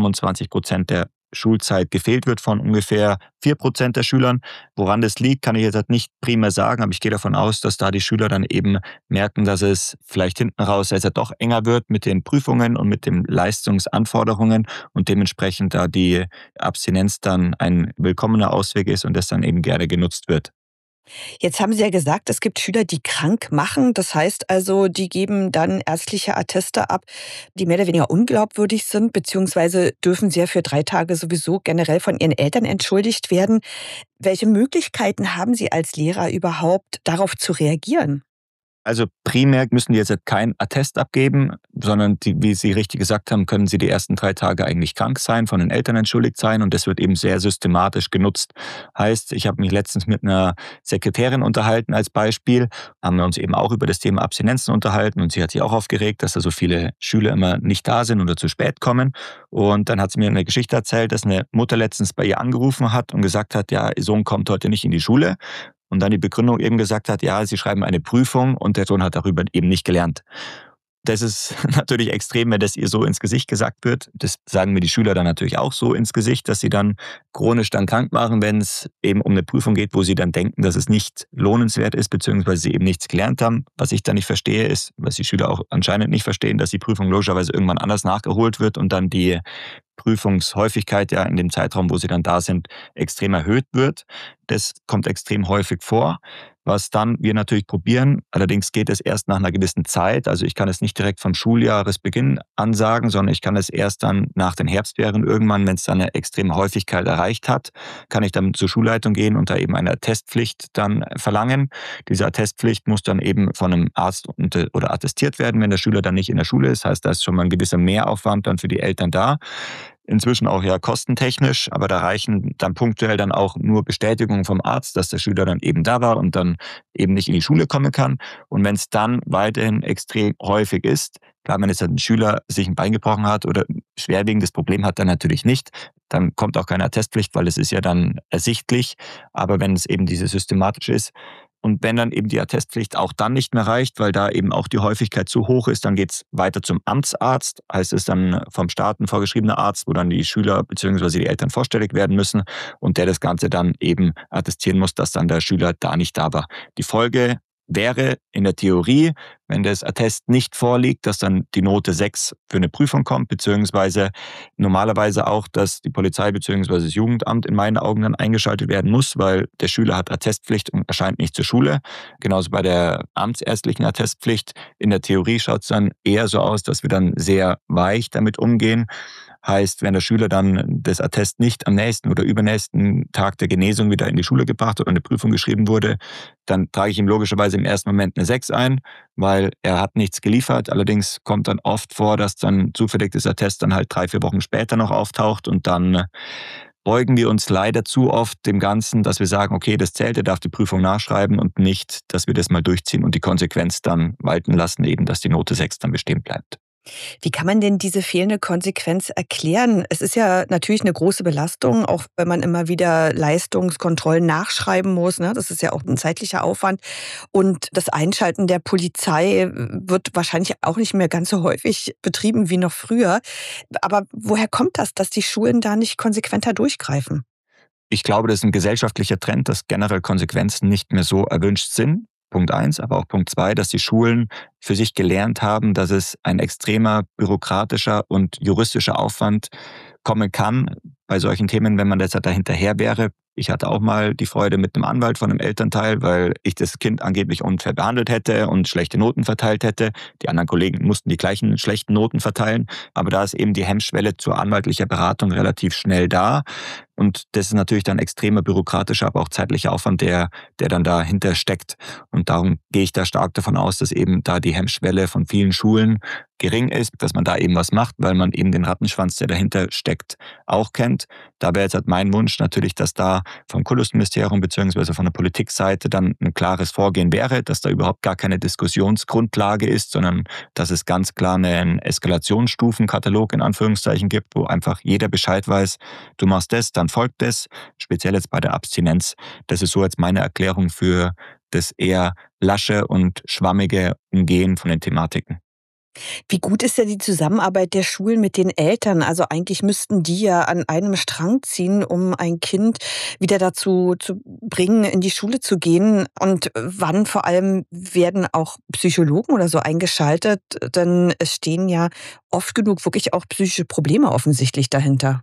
20-25% der Schulzeit gefehlt wird von ungefähr 4% der Schülern. Woran das liegt, kann ich jetzt halt nicht primär sagen, aber ich gehe davon aus, dass da die Schüler dann eben merken, dass es vielleicht hinten raus jetzt doch enger wird mit den Prüfungen und mit den Leistungsanforderungen und dementsprechend da die Abstinenz dann ein willkommener Ausweg ist und das dann eben gerne genutzt wird. Jetzt haben Sie ja gesagt, es gibt Schüler, die krank machen. Das heißt also, die geben dann ärztliche Atteste ab, die mehr oder weniger unglaubwürdig sind, beziehungsweise dürfen sie ja für 3 Tage sowieso generell von ihren Eltern entschuldigt werden. Welche Möglichkeiten haben Sie als Lehrer überhaupt, darauf zu reagieren? Also primär müssen die jetzt kein Attest abgeben, sondern wie Sie richtig gesagt haben, können sie die ersten 3 Tage eigentlich krank sein, von den Eltern entschuldigt sein und das wird eben sehr systematisch genutzt. Heißt, ich habe mich letztens mit einer Sekretärin unterhalten als Beispiel, haben wir uns eben auch über das Thema Abstinenzen unterhalten und sie hat sich auch aufgeregt, dass da so viele Schüler immer nicht da sind oder zu spät kommen. Und dann hat sie mir eine Geschichte erzählt, dass eine Mutter letztens bei ihr angerufen hat und gesagt hat, ja, ihr Sohn kommt heute nicht in die Schule. Und dann die Begründung eben gesagt hat, ja, sie schreiben eine Prüfung und der Sohn hat darüber eben nicht gelernt. Das ist natürlich extrem, wenn das ihr so ins Gesicht gesagt wird. Das sagen mir die Schüler dann natürlich auch so ins Gesicht, dass sie dann chronisch dann krank machen, wenn es eben um eine Prüfung geht, wo sie dann denken, dass es nicht lohnenswert ist, beziehungsweise sie eben nichts gelernt haben. Was ich dann nicht verstehe ist, was die Schüler auch anscheinend nicht verstehen, dass die Prüfung logischerweise irgendwann anders nachgeholt wird und dann die Prüfungshäufigkeit ja in dem Zeitraum, wo sie dann da sind, extrem erhöht wird. Das kommt extrem häufig vor. Was dann wir natürlich probieren, allerdings geht es erst nach einer gewissen Zeit. Also ich kann es nicht direkt vom Schuljahresbeginn ansagen, sondern ich kann es erst dann nach den Herbstferien irgendwann, wenn es dann eine extreme Häufigkeit erreicht hat, kann ich dann zur Schulleitung gehen und da eben eine Attestpflicht dann verlangen. Diese Attestpflicht muss dann eben von einem Arzt oder attestiert werden, wenn der Schüler dann nicht in der Schule ist. Heißt, da ist schon mal ein gewisser Mehraufwand dann für die Eltern da. Inzwischen auch ja kostentechnisch, aber da reichen dann punktuell dann auch nur Bestätigungen vom Arzt, dass der Schüler dann eben da war und dann eben nicht in die Schule kommen kann. Und wenn es dann weiterhin extrem häufig ist, klar, wenn jetzt ein Schüler sich ein Bein gebrochen hat oder ein schwerwiegendes Problem hat, dann natürlich nicht. Dann kommt auch keine Attestpflicht, weil es ist ja dann ersichtlich. Aber wenn es eben diese systematisch ist, und wenn dann eben die Attestpflicht auch dann nicht mehr reicht, weil da eben auch die Häufigkeit zu hoch ist, dann geht's weiter zum Amtsarzt, heißt es dann vom Staat ein vorgeschriebener Arzt, wo dann die Schüler bzw. die Eltern vorstellig werden müssen und der das Ganze dann eben attestieren muss, dass dann der Schüler da nicht da war. Die Folge wäre in der Theorie, wenn das Attest nicht vorliegt, dass dann die Note 6 für eine Prüfung kommt, beziehungsweise normalerweise auch, dass die Polizei beziehungsweise das Jugendamt in meinen Augen dann eingeschaltet werden muss, weil der Schüler hat Attestpflicht und erscheint nicht zur Schule. Genauso bei der amtsärztlichen Attestpflicht. In der Theorie schaut es dann eher so aus, dass wir dann sehr weich damit umgehen. Heißt, wenn der Schüler dann das Attest nicht am nächsten oder übernächsten Tag der Genesung wieder in die Schule gebracht oder eine Prüfung geschrieben wurde, dann trage ich ihm logischerweise im ersten Moment eine 6 ein, weil er hat nichts geliefert. Allerdings kommt dann oft vor, dass dann zufällig das Attest dann halt 3-4 Wochen später noch auftaucht und dann beugen wir uns leider zu oft dem Ganzen, dass wir sagen, okay, das zählt, er darf die Prüfung nachschreiben und nicht, dass wir das mal durchziehen und die Konsequenz dann walten lassen, eben, dass die Note 6 dann bestehen bleibt. Wie kann man denn diese fehlende Konsequenz erklären? Es ist ja natürlich eine große Belastung, auch wenn man immer wieder Leistungskontrollen nachschreiben muss, ne? Das ist ja auch ein zeitlicher Aufwand. Und das Einschalten der Polizei wird wahrscheinlich auch nicht mehr ganz so häufig betrieben wie noch früher. Aber woher kommt das, dass die Schulen da nicht konsequenter durchgreifen? Ich glaube, das ist ein gesellschaftlicher Trend, dass generell Konsequenzen nicht mehr so erwünscht sind. Punkt eins, aber auch Punkt 2, dass die Schulen für sich gelernt haben, dass es ein extremer bürokratischer und juristischer Aufwand kommen kann bei solchen Themen, wenn man deshalb dahinterher wäre. Ich hatte auch mal die Freude mit einem Anwalt von einem Elternteil, weil ich das Kind angeblich unfair behandelt hätte und schlechte Noten verteilt hätte. Die anderen Kollegen mussten die gleichen schlechten Noten verteilen. Aber da ist eben die Hemmschwelle zur anwaltlicher Beratung relativ schnell da. Und das ist natürlich dann extremer bürokratischer, aber auch zeitlicher Aufwand, der dann dahinter steckt. Und darum gehe ich da stark davon aus, dass eben da die Hemmschwelle von vielen Schulen gering ist, dass man da eben was macht, weil man eben den Rattenschwanz, der dahinter steckt, auch kennt. Da wäre jetzt halt mein Wunsch natürlich, dass da vom Kultusministerium bzw. von der Politikseite dann ein klares Vorgehen wäre, dass da überhaupt gar keine Diskussionsgrundlage ist, sondern dass es ganz klar einen Eskalationsstufenkatalog in Anführungszeichen gibt, wo einfach jeder Bescheid weiß, du machst das, dann folgt das, speziell jetzt bei der Abstinenz. Das ist so jetzt meine Erklärung für das eher lasche und schwammige Umgehen von den Thematiken. Wie gut ist denn die Zusammenarbeit der Schulen mit den Eltern? Also eigentlich müssten die ja an einem Strang ziehen, um ein Kind wieder dazu zu bringen, in die Schule zu gehen. Und wann vor allem werden auch Psychologen oder so eingeschaltet? Denn es stehen ja oft genug wirklich auch psychische Probleme offensichtlich dahinter.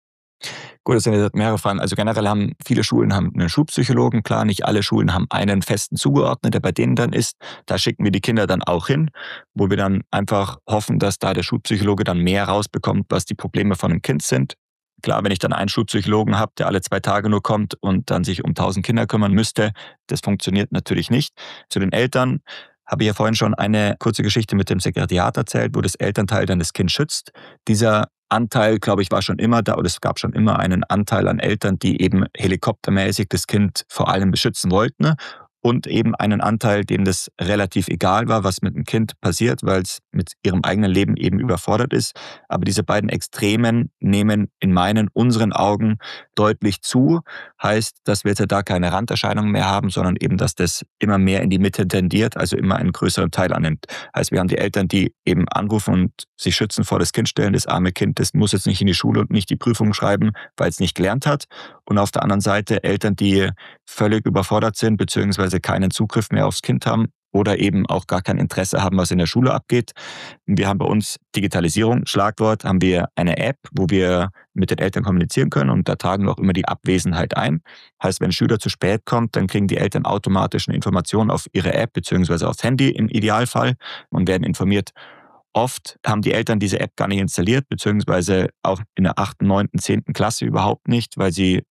Gut, das sind jetzt mehrere Fragen. Also generell haben viele Schulen haben einen Schulpsychologen. Klar, nicht alle Schulen haben einen festen Zugeordneten, der bei denen dann ist. Da schicken wir die Kinder dann auch hin, wo wir dann einfach hoffen, dass da der Schulpsychologe dann mehr rausbekommt, was die Probleme von einem Kind sind. Klar, wenn ich dann einen Schulpsychologen habe, der alle 2 Tage nur kommt und dann sich um 1000 Kinder kümmern müsste, das funktioniert natürlich nicht. Zu den Eltern habe ich ja vorhin schon eine kurze Geschichte mit dem Sekretariat erzählt, wo das Elternteil dann das Kind schützt. Dieser Anteil, glaube ich, war schon immer da, oder es gab schon immer einen Anteil an Eltern, die eben helikoptermäßig das Kind vor allem beschützen wollten, ne? Und eben einen Anteil, denen das relativ egal war, was mit dem Kind passiert, weil es mit ihrem eigenen Leben eben überfordert ist. Aber diese beiden Extremen nehmen in unseren Augen deutlich zu. Heißt, dass wir jetzt ja da keine Randerscheinungen mehr haben, sondern eben, dass das immer mehr in die Mitte tendiert, also immer einen größeren Teil annimmt. Heißt, wir haben die Eltern, die eben anrufen und sich schützen vor das Kind stellen. Das arme Kind, das muss jetzt nicht in die Schule und nicht die Prüfung schreiben, weil es nicht gelernt hat. Und auf der anderen Seite Eltern, die völlig überfordert sind, beziehungsweise keinen Zugriff mehr aufs Kind haben oder eben auch gar kein Interesse haben, was in der Schule abgeht. Wir haben bei uns Digitalisierung, Schlagwort, haben wir eine App, wo wir mit den Eltern kommunizieren können und da tragen wir auch immer die Abwesenheit ein. Heißt, wenn ein Schüler zu spät kommt, dann kriegen die Eltern automatisch eine Information auf ihre App beziehungsweise aufs Handy im Idealfall und werden informiert. Oft haben die Eltern diese App gar nicht installiert, beziehungsweise auch in der 8., 9., 10. Klasse überhaupt nicht, weil sie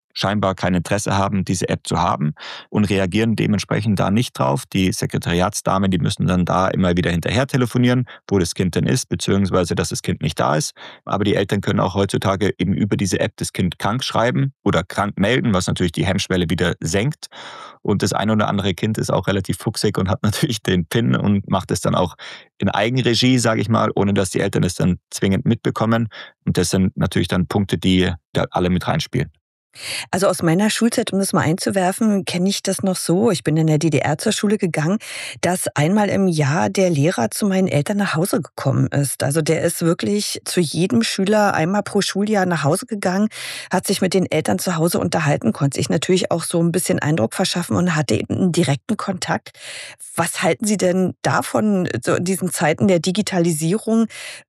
scheinbar kein Interesse haben, diese App zu haben und reagieren dementsprechend da nicht drauf. Die Sekretariatsdamen, die müssen dann da immer wieder hinterher telefonieren, wo das Kind denn ist, beziehungsweise dass das Kind nicht da ist. Aber die Eltern können auch heutzutage eben über diese App das Kind krank schreiben oder krank melden, was natürlich die Hemmschwelle wieder senkt. Und das ein oder andere Kind ist auch relativ fuchsig und hat natürlich den PIN und macht es dann auch in Eigenregie, sage ich mal, ohne dass die Eltern es dann zwingend mitbekommen. Und das sind natürlich dann Punkte, die da alle mit reinspielen. Also aus meiner Schulzeit, um das mal einzuwerfen, kenne ich das noch so. Ich bin in der DDR zur Schule gegangen, dass einmal im Jahr der Lehrer zu meinen Eltern nach Hause gekommen ist. Also der ist wirklich zu jedem Schüler einmal pro Schuljahr nach Hause gegangen, hat sich mit den Eltern zu Hause unterhalten, konnte sich natürlich auch so ein bisschen Eindruck verschaffen und hatte eben einen direkten Kontakt. Was halten Sie denn davon, so in diesen Zeiten der Digitalisierung,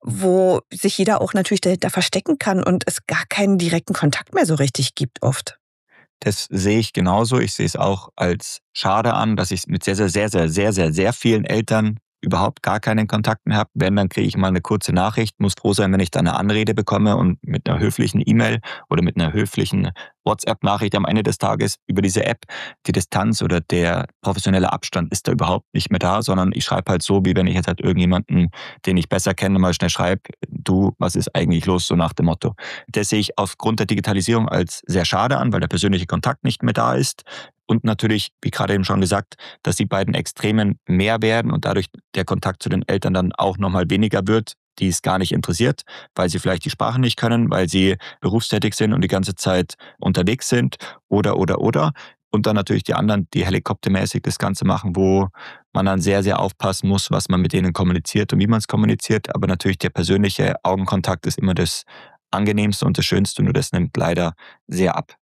wo sich jeder auch natürlich dahinter verstecken kann und es gar keinen direkten Kontakt mehr so richtig gibt oft? Das sehe ich genauso. Ich sehe es auch als schade an, dass ich mit sehr, sehr, sehr, sehr, sehr, sehr, sehr vielen Eltern überhaupt gar keinen Kontakt mehr habe. Wenn, dann kriege ich mal eine kurze Nachricht, muss froh sein, wenn ich da eine Anrede bekomme und mit einer höflichen E-Mail oder mit einer höflichen WhatsApp-Nachricht am Ende des Tages über diese App. Die Distanz oder der professionelle Abstand ist da überhaupt nicht mehr da, sondern ich schreibe halt so, wie wenn ich jetzt halt irgendjemanden, den ich besser kenne, mal schnell schreibe, du, was ist eigentlich los, so nach dem Motto. Das sehe ich aufgrund der Digitalisierung als sehr schade an, weil der persönliche Kontakt nicht mehr da ist. Und natürlich, wie gerade eben schon gesagt, dass die beiden Extremen mehr werden und dadurch der Kontakt zu den Eltern dann auch nochmal weniger wird, die es gar nicht interessiert, weil sie vielleicht die Sprache nicht können, weil sie berufstätig sind und die ganze Zeit unterwegs sind oder. Und dann natürlich die anderen, die helikoptermäßig das Ganze machen, wo man dann sehr, sehr aufpassen muss, was man mit denen kommuniziert und wie man es kommuniziert. Aber natürlich der persönliche Augenkontakt ist immer das Angenehmste und das Schönste, nur das nimmt leider sehr ab.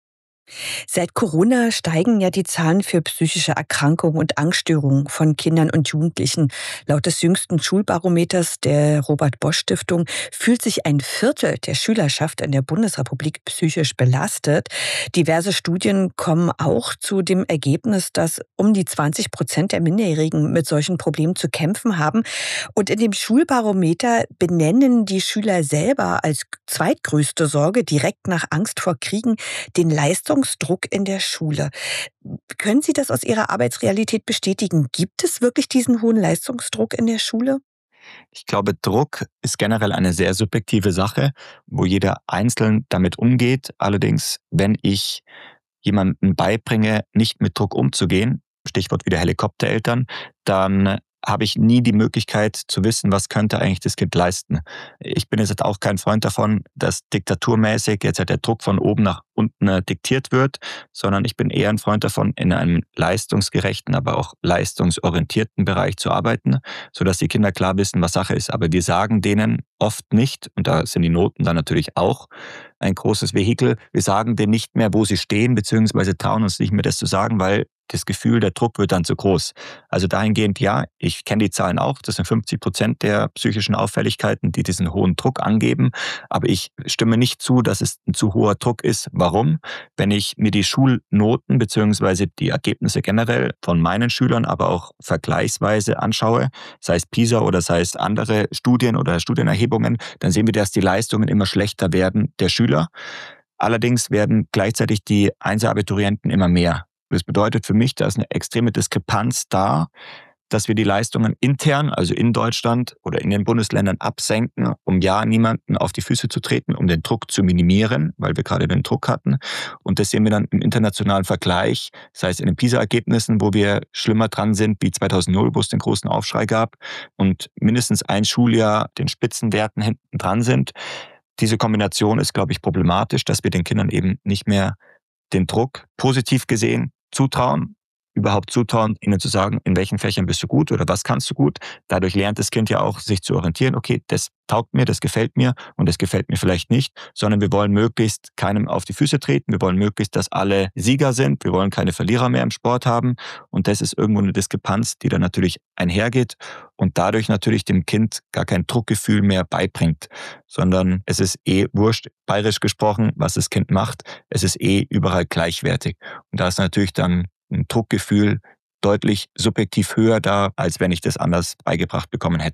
Seit Corona steigen ja die Zahlen für psychische Erkrankungen und Angststörungen von Kindern und Jugendlichen. Laut des jüngsten Schulbarometers der Robert-Bosch-Stiftung fühlt sich ein Viertel der Schülerschaft in der Bundesrepublik psychisch belastet. Diverse Studien kommen auch zu dem Ergebnis, dass um die 20% der Minderjährigen mit solchen Problemen zu kämpfen haben. Und in dem Schulbarometer benennen die Schüler selber als zweitgrößte Sorge direkt nach Angst vor Kriegen den Leistungsdruck in der Schule. Können Sie das aus Ihrer Arbeitsrealität bestätigen? Gibt es wirklich diesen hohen Leistungsdruck in der Schule? Ich glaube, Druck ist generell eine sehr subjektive Sache, wo jeder einzeln damit umgeht. Allerdings, wenn ich jemandem beibringe, nicht mit Druck umzugehen, Stichwort wieder Helikoptereltern, dann habe ich nie die Möglichkeit zu wissen, was könnte eigentlich das Kind leisten. Ich bin jetzt auch kein Freund davon, dass diktaturmäßig jetzt halt der Druck von oben nach unten diktiert wird, sondern ich bin eher ein Freund davon, in einem leistungsgerechten, aber auch leistungsorientierten Bereich zu arbeiten, sodass die Kinder klar wissen, was Sache ist. Aber wir sagen denen oft nicht, und da sind die Noten dann natürlich auch ein großes Vehikel, wir sagen denen nicht mehr, wo sie stehen, beziehungsweise trauen uns nicht mehr das zu sagen, weil das Gefühl, der Druck wird dann zu groß. Also dahingehend, ja, ich kenne die Zahlen auch, das sind 50% der psychischen Auffälligkeiten, die diesen hohen Druck angeben, aber ich stimme nicht zu, dass es ein zu hoher Druck ist. Warum? Wenn ich mir die Schulnoten beziehungsweise die Ergebnisse generell von meinen Schülern, aber auch vergleichsweise anschaue, sei es PISA oder sei es andere Studien oder Studienerhebungen, dann sehen wir, dass die Leistungen immer schlechter werden der Schüler. Allerdings werden gleichzeitig die Einser-Abiturienten immer mehr. Das bedeutet für mich, da ist eine extreme Diskrepanz da, dass wir die Leistungen intern, also in Deutschland oder in den Bundesländern absenken, um ja niemanden auf die Füße zu treten, um den Druck zu minimieren, weil wir gerade den Druck hatten. Und das sehen wir dann im internationalen Vergleich, sei es in den PISA-Ergebnissen, wo wir schlimmer dran sind wie 2000, wo es den großen Aufschrei gab und mindestens ein Schuljahr den Spitzenwerten hinten dran sind. Diese Kombination ist, glaube ich, problematisch, dass wir den Kindern eben nicht mehr den Druck positiv gesehen zutrauen, überhaupt zutrauen, ihnen zu sagen, in welchen Fächern bist du gut oder was kannst du gut. Dadurch lernt das Kind ja auch, sich zu orientieren. Okay, das taugt mir, das gefällt mir und das gefällt mir vielleicht nicht, sondern wir wollen möglichst keinem auf die Füße treten. Wir wollen möglichst, dass alle Sieger sind. Wir wollen keine Verlierer mehr im Sport haben. Und das ist irgendwo eine Diskrepanz, die dann natürlich einhergeht und dadurch natürlich dem Kind gar kein Druckgefühl mehr beibringt, sondern es ist wurscht, bayerisch gesprochen, was das Kind macht. Es ist überall gleichwertig. Und da ist natürlich dann ein Druckgefühl deutlich subjektiv höher da, als wenn ich das anders beigebracht bekommen hätte.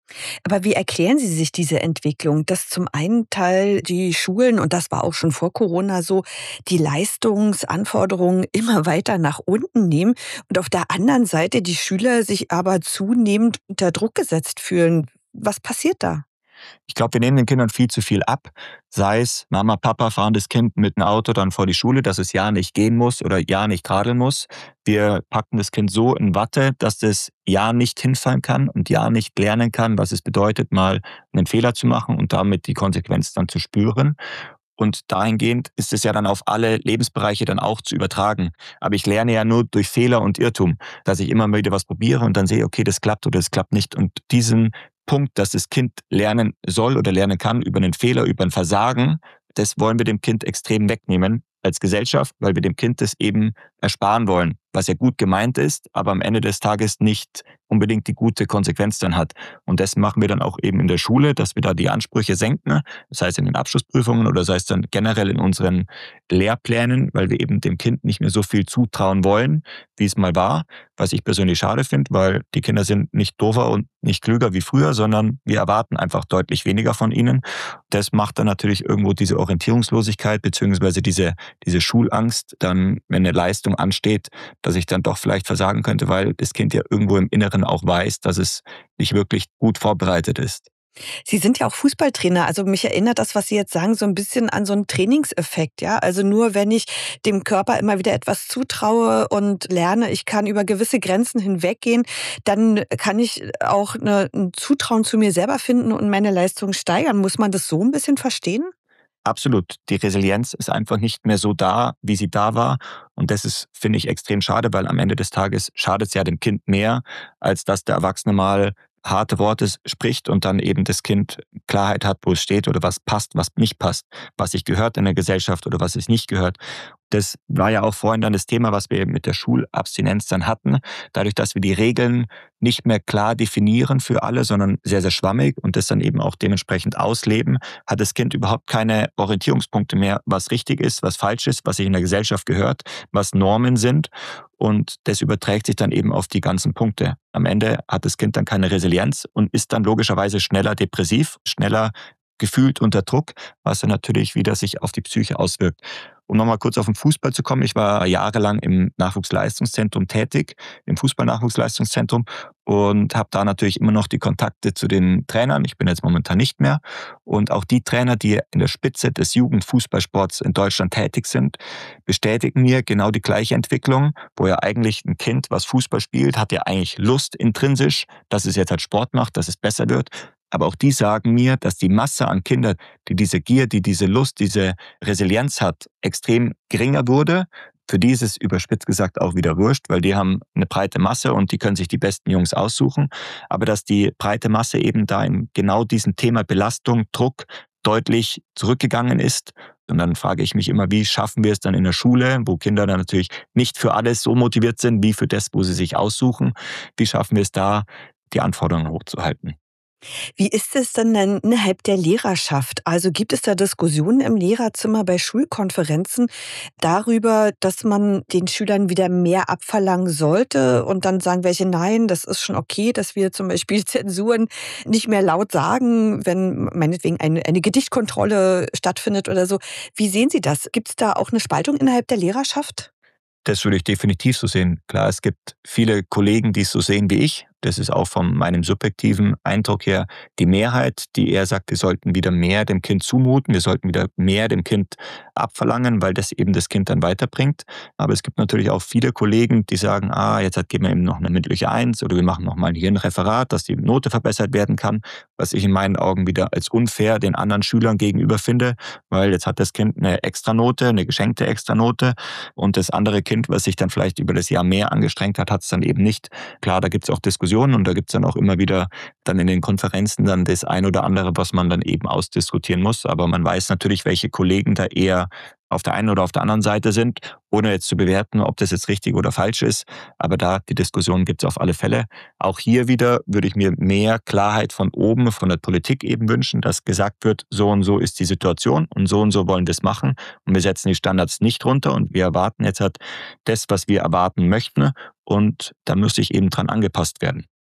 Aber wie erklären Sie sich diese Entwicklung, dass zum einen Teil die Schulen, und das war auch schon vor Corona so, die Leistungsanforderungen immer weiter nach unten nehmen und auf der anderen Seite die Schüler sich aber zunehmend unter Druck gesetzt fühlen? Was passiert da? Ich glaube, wir nehmen den Kindern viel zu viel ab. Sei es Mama, Papa fahren das Kind mit dem Auto dann vor die Schule, dass es ja nicht gehen muss oder ja nicht radeln muss. Wir packen das Kind so in Watte, dass das ja nicht hinfallen kann und ja nicht lernen kann, was es bedeutet, mal einen Fehler zu machen und damit die Konsequenz dann zu spüren. Und dahingehend ist es ja dann auf alle Lebensbereiche dann auch zu übertragen. Aber ich lerne ja nur durch Fehler und Irrtum, dass ich immer wieder was probiere und dann sehe, okay, das klappt oder das klappt nicht. Und diesen Punkt, dass das Kind lernen soll oder lernen kann über einen Fehler, über ein Versagen, das wollen wir dem Kind extrem wegnehmen als Gesellschaft, weil wir dem Kind das eben ersparen wollen, was ja gut gemeint ist, aber am Ende des Tages nicht unbedingt die gute Konsequenz dann hat. Und das machen wir dann auch eben in der Schule, dass wir da die Ansprüche senken, sei es in den Abschlussprüfungen oder sei es dann generell in unseren Lehrplänen, weil wir eben dem Kind nicht mehr so viel zutrauen wollen, wie es mal war, was ich persönlich schade finde, weil die Kinder sind nicht doofer und nicht klüger wie früher, sondern wir erwarten einfach deutlich weniger von ihnen. Das macht dann natürlich irgendwo diese Orientierungslosigkeit beziehungsweise diese Schulangst, dann, wenn eine Leistung ansteht, dass ich dann doch vielleicht versagen könnte, weil das Kind ja irgendwo im Inneren auch weiß, dass es nicht wirklich gut vorbereitet ist. Sie sind ja auch Fußballtrainer, also mich erinnert das, was Sie jetzt sagen, so ein bisschen an so 'n Trainingseffekt, ja? Also nur wenn ich dem Körper immer wieder etwas zutraue und lerne, ich kann über gewisse Grenzen hinweggehen, dann kann ich auch 'n Zutrauen zu mir selber finden und meine Leistung steigern. Muss man das so ein bisschen verstehen? Absolut. Die Resilienz ist einfach nicht mehr so da, wie sie da war. Und das ist, finde ich, extrem schade, weil am Ende des Tages schadet es ja dem Kind mehr, als dass der Erwachsene mal harte Worte spricht und dann eben das Kind Klarheit hat, wo es steht oder was passt, was nicht passt, was sich gehört in der Gesellschaft oder was sich nicht gehört. Das war ja auch vorhin dann das Thema, was wir eben mit der Schulabstinenz dann hatten. Dadurch, dass wir die Regeln nicht mehr klar definieren für alle, sondern sehr, sehr schwammig und das dann eben auch dementsprechend ausleben, hat das Kind überhaupt keine Orientierungspunkte mehr, was richtig ist, was falsch ist, was sich in der Gesellschaft gehört, was Normen sind. Und das überträgt sich dann eben auf die ganzen Punkte. Am Ende hat das Kind dann keine Resilienz und ist dann logischerweise schneller depressiv, schneller gefühlt unter Druck, was dann natürlich wieder sich auf die Psyche auswirkt. Um nochmal kurz auf den Fußball zu kommen, ich war jahrelang im Nachwuchsleistungszentrum tätig, im Fußballnachwuchsleistungszentrum und habe da natürlich immer noch die Kontakte zu den Trainern. Ich bin jetzt momentan nicht mehr. Und auch die Trainer, die in der Spitze des Jugendfußballsports in Deutschland tätig sind, bestätigen mir genau die gleiche Entwicklung, wo ja eigentlich ein Kind, was Fußball spielt, hat ja eigentlich Lust intrinsisch, dass es jetzt halt Sport macht, dass es besser wird. Aber auch die sagen mir, dass die Masse an Kindern, die diese Gier, die diese Lust, diese Resilienz hat, extrem geringer wurde. Für die ist es überspitzt gesagt auch wieder wurscht, weil die haben eine breite Masse und die können sich die besten Jungs aussuchen. Aber dass die breite Masse eben da in genau diesem Thema Belastung, Druck deutlich zurückgegangen ist. Und dann frage ich mich immer, wie schaffen wir es dann in der Schule, wo Kinder dann natürlich nicht für alles so motiviert sind, wie für das, wo sie sich aussuchen. Wie schaffen wir es da, die Anforderungen hochzuhalten? Wie ist es denn dann innerhalb der Lehrerschaft? Also gibt es da Diskussionen im Lehrerzimmer bei Schulkonferenzen darüber, dass man den Schülern wieder mehr abverlangen sollte und dann sagen welche, nein, das ist schon okay, dass wir zum Beispiel Zensuren nicht mehr laut sagen, wenn meinetwegen eine Gedichtkontrolle stattfindet oder so. Wie sehen Sie das? Gibt es da auch eine Spaltung innerhalb der Lehrerschaft? Das würde ich definitiv so sehen. Klar, es gibt viele Kollegen, die es so sehen wie ich. Das ist auch von meinem subjektiven Eindruck her die Mehrheit, die eher sagt, wir sollten wieder mehr dem Kind zumuten, wir sollten wieder mehr dem Kind abverlangen, weil das eben das Kind dann weiterbringt. Aber es gibt natürlich auch viele Kollegen, die sagen, jetzt geben wir ihm noch eine mündliche Eins oder wir machen noch mal hier ein Referat, dass die Note verbessert werden kann, was ich in meinen Augen wieder als unfair den anderen Schülern gegenüber finde, weil jetzt hat das Kind eine Extranote, eine geschenkte Extranote und das andere Kind, was sich dann vielleicht über das Jahr mehr angestrengt hat, hat es dann eben nicht. Klar, da gibt es auch Diskussionen und da gibt es dann auch immer wieder dann in den Konferenzen dann das ein oder andere, was man dann eben ausdiskutieren muss. Aber man weiß natürlich, welche Kollegen da eher auf der einen oder auf der anderen Seite sind, ohne jetzt zu bewerten, ob das jetzt richtig oder falsch ist. Aber da, die Diskussion gibt es auf alle Fälle. Auch hier wieder würde ich mir mehr Klarheit von oben, von der Politik eben wünschen, dass gesagt wird, so und so ist die Situation und so wollen wir es machen. Und wir setzen die Standards nicht runter und wir erwarten jetzt halt das, was wir erwarten möchten. Und da muss sich eben dran angepasst werden.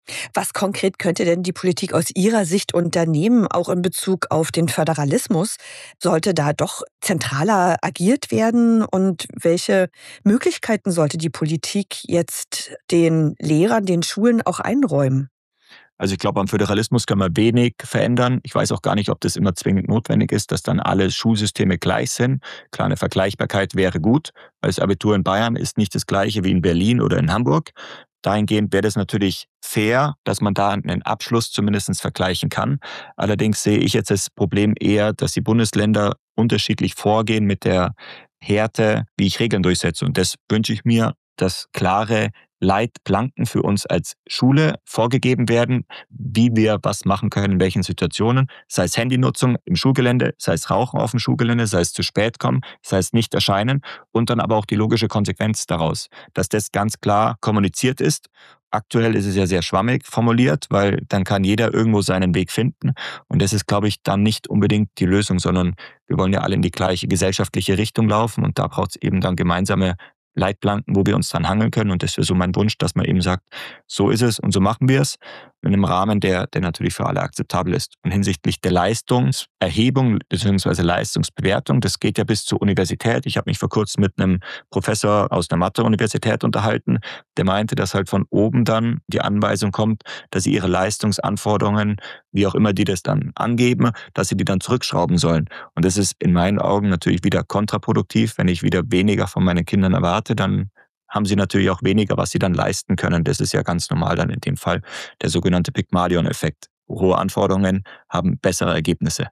Was konkret könnte denn die Politik aus Ihrer Sicht unternehmen, auch in Bezug auf den Föderalismus? Sollte da doch zentraler agiert werden? Und welche Möglichkeiten sollte die Politik jetzt den Lehrern, den Schulen auch einräumen? Also ich glaube, am Föderalismus kann man wenig verändern. Ich weiß auch gar nicht, ob das immer zwingend notwendig ist, dass dann alle Schulsysteme gleich sind. Klar, eine Vergleichbarkeit wäre gut, weil das Abitur in Bayern ist nicht das gleiche wie in Berlin oder in Hamburg. Dahingehend wäre das natürlich fair, dass man da einen Abschluss zumindest vergleichen kann. Allerdings sehe ich jetzt das Problem eher, dass die Bundesländer unterschiedlich vorgehen mit der Härte, wie ich Regeln durchsetze. Und das wünsche ich mir, dass klare Leitplanken für uns als Schule vorgegeben werden, wie wir was machen können, in welchen Situationen, sei es Handynutzung im Schulgelände, sei es Rauchen auf dem Schulgelände, sei es zu spät kommen, sei es nicht erscheinen und dann aber auch die logische Konsequenz daraus, dass das ganz klar kommuniziert ist. Aktuell ist es ja sehr schwammig formuliert, weil dann kann jeder irgendwo seinen Weg finden und das ist, glaube ich, dann nicht unbedingt die Lösung, sondern wir wollen ja alle in die gleiche gesellschaftliche Richtung laufen und da braucht es eben dann gemeinsame Leitplanken, wo wir uns dran hangeln können. Und das wäre so mein Wunsch, dass man eben sagt, so ist es und so machen wir es. In einem Rahmen, der natürlich für alle akzeptabel ist. Und hinsichtlich der Leistungserhebung bzw. Leistungsbewertung, das geht ja bis zur Universität. Ich habe mich vor kurzem mit einem Professor aus einer Mathe-Universität unterhalten, der meinte, dass halt von oben dann die Anweisung kommt, dass sie ihre Leistungsanforderungen, wie auch immer die das dann angeben, dass sie die dann zurückschrauben sollen. Und das ist in meinen Augen natürlich wieder kontraproduktiv. Wenn ich wieder weniger von meinen Kindern erwarte, dann haben sie natürlich auch weniger, was sie dann leisten können. Das ist ja ganz normal dann in dem Fall der sogenannte Pygmalion-Effekt. Hohe Anforderungen haben bessere Ergebnisse.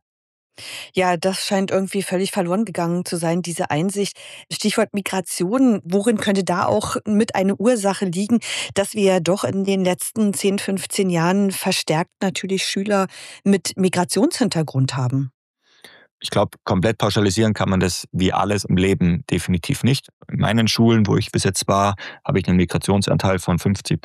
Ja, das scheint irgendwie völlig verloren gegangen zu sein, diese Einsicht. Stichwort Migration. Worin könnte da auch mit eine Ursache liegen, dass wir doch in den letzten 10, 15 Jahren verstärkt natürlich Schüler mit Migrationshintergrund haben? Ich glaube, komplett pauschalisieren kann man das wie alles im Leben definitiv nicht. In meinen Schulen, wo ich bis jetzt war, habe ich einen Migrationsanteil von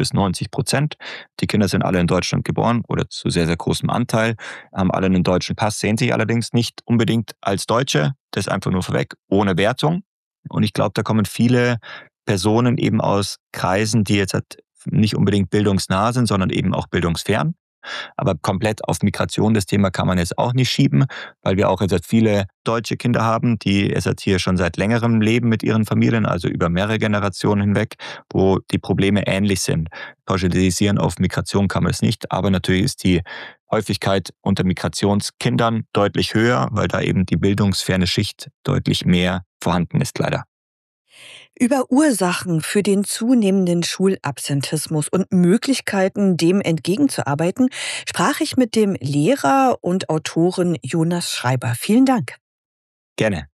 50-90%. Die Kinder sind alle in Deutschland geboren oder zu sehr, sehr großem Anteil, haben alle einen deutschen Pass, sehen sich allerdings nicht unbedingt als Deutsche. Das einfach nur vorweg, ohne Wertung. Und ich glaube, da kommen viele Personen eben aus Kreisen, die jetzt halt nicht unbedingt bildungsnah sind, sondern eben auch bildungsfern. Aber komplett auf Migration, das Thema kann man jetzt auch nicht schieben, weil wir auch jetzt viele deutsche Kinder haben, die jetzt hier schon seit längerem leben mit ihren Familien, also über mehrere Generationen hinweg, wo die Probleme ähnlich sind. Pauschalisieren auf Migration kann man es nicht, aber natürlich ist die Häufigkeit unter Migrationskindern deutlich höher, weil da eben die bildungsferne Schicht deutlich mehr vorhanden ist, leider. Über Ursachen für den zunehmenden Schulabsentismus und Möglichkeiten, dem entgegenzuarbeiten, sprach ich mit dem Lehrer und Autoren Jonas Schreiber. Vielen Dank. Gerne.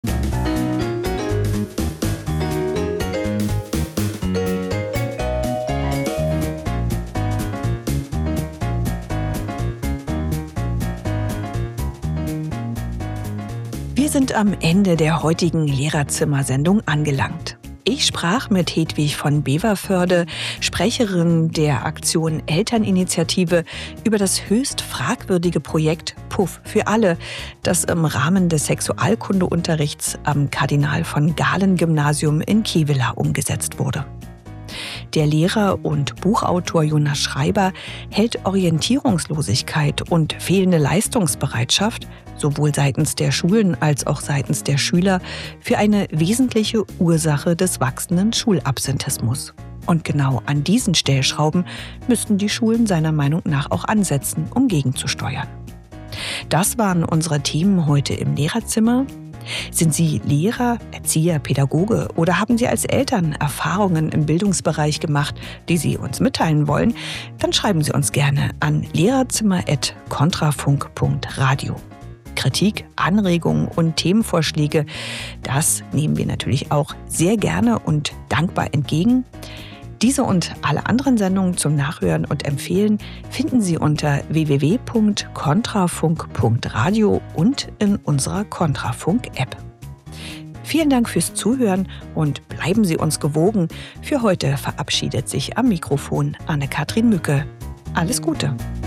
Wir sind am Ende der heutigen Lehrerzimmersendung angelangt. Ich sprach mit Hedwig von Beverförde, Sprecherin der Aktion Elterninitiative, über das höchst fragwürdige Projekt Puff für alle, das im Rahmen des Sexualkundeunterrichts am Kardinal von Galen Gymnasium in Kevela umgesetzt wurde. Der Lehrer und Buchautor Jonas Schreiber hält Orientierungslosigkeit und fehlende Leistungsbereitschaft sowohl seitens der Schulen als auch seitens der Schüler für eine wesentliche Ursache des wachsenden Schulabsentismus. Und genau an diesen Stellschrauben müssten die Schulen seiner Meinung nach auch ansetzen, um gegenzusteuern. Das waren unsere Themen heute im Lehrerzimmer. Sind Sie Lehrer, Erzieher, Pädagoge oder haben Sie als Eltern Erfahrungen im Bildungsbereich gemacht, die Sie uns mitteilen wollen? Dann schreiben Sie uns gerne an lehrerzimmer@kontrafunk.radio. Kritik, Anregungen und Themenvorschläge, das nehmen wir natürlich auch sehr gerne und dankbar entgegen. Diese und alle anderen Sendungen zum Nachhören und Empfehlen finden Sie unter www.kontrafunk.radio und in unserer Kontrafunk-App. Vielen Dank fürs Zuhören und bleiben Sie uns gewogen. Für heute verabschiedet sich am Mikrofon Anne-Kathrin Mücke. Alles Gute!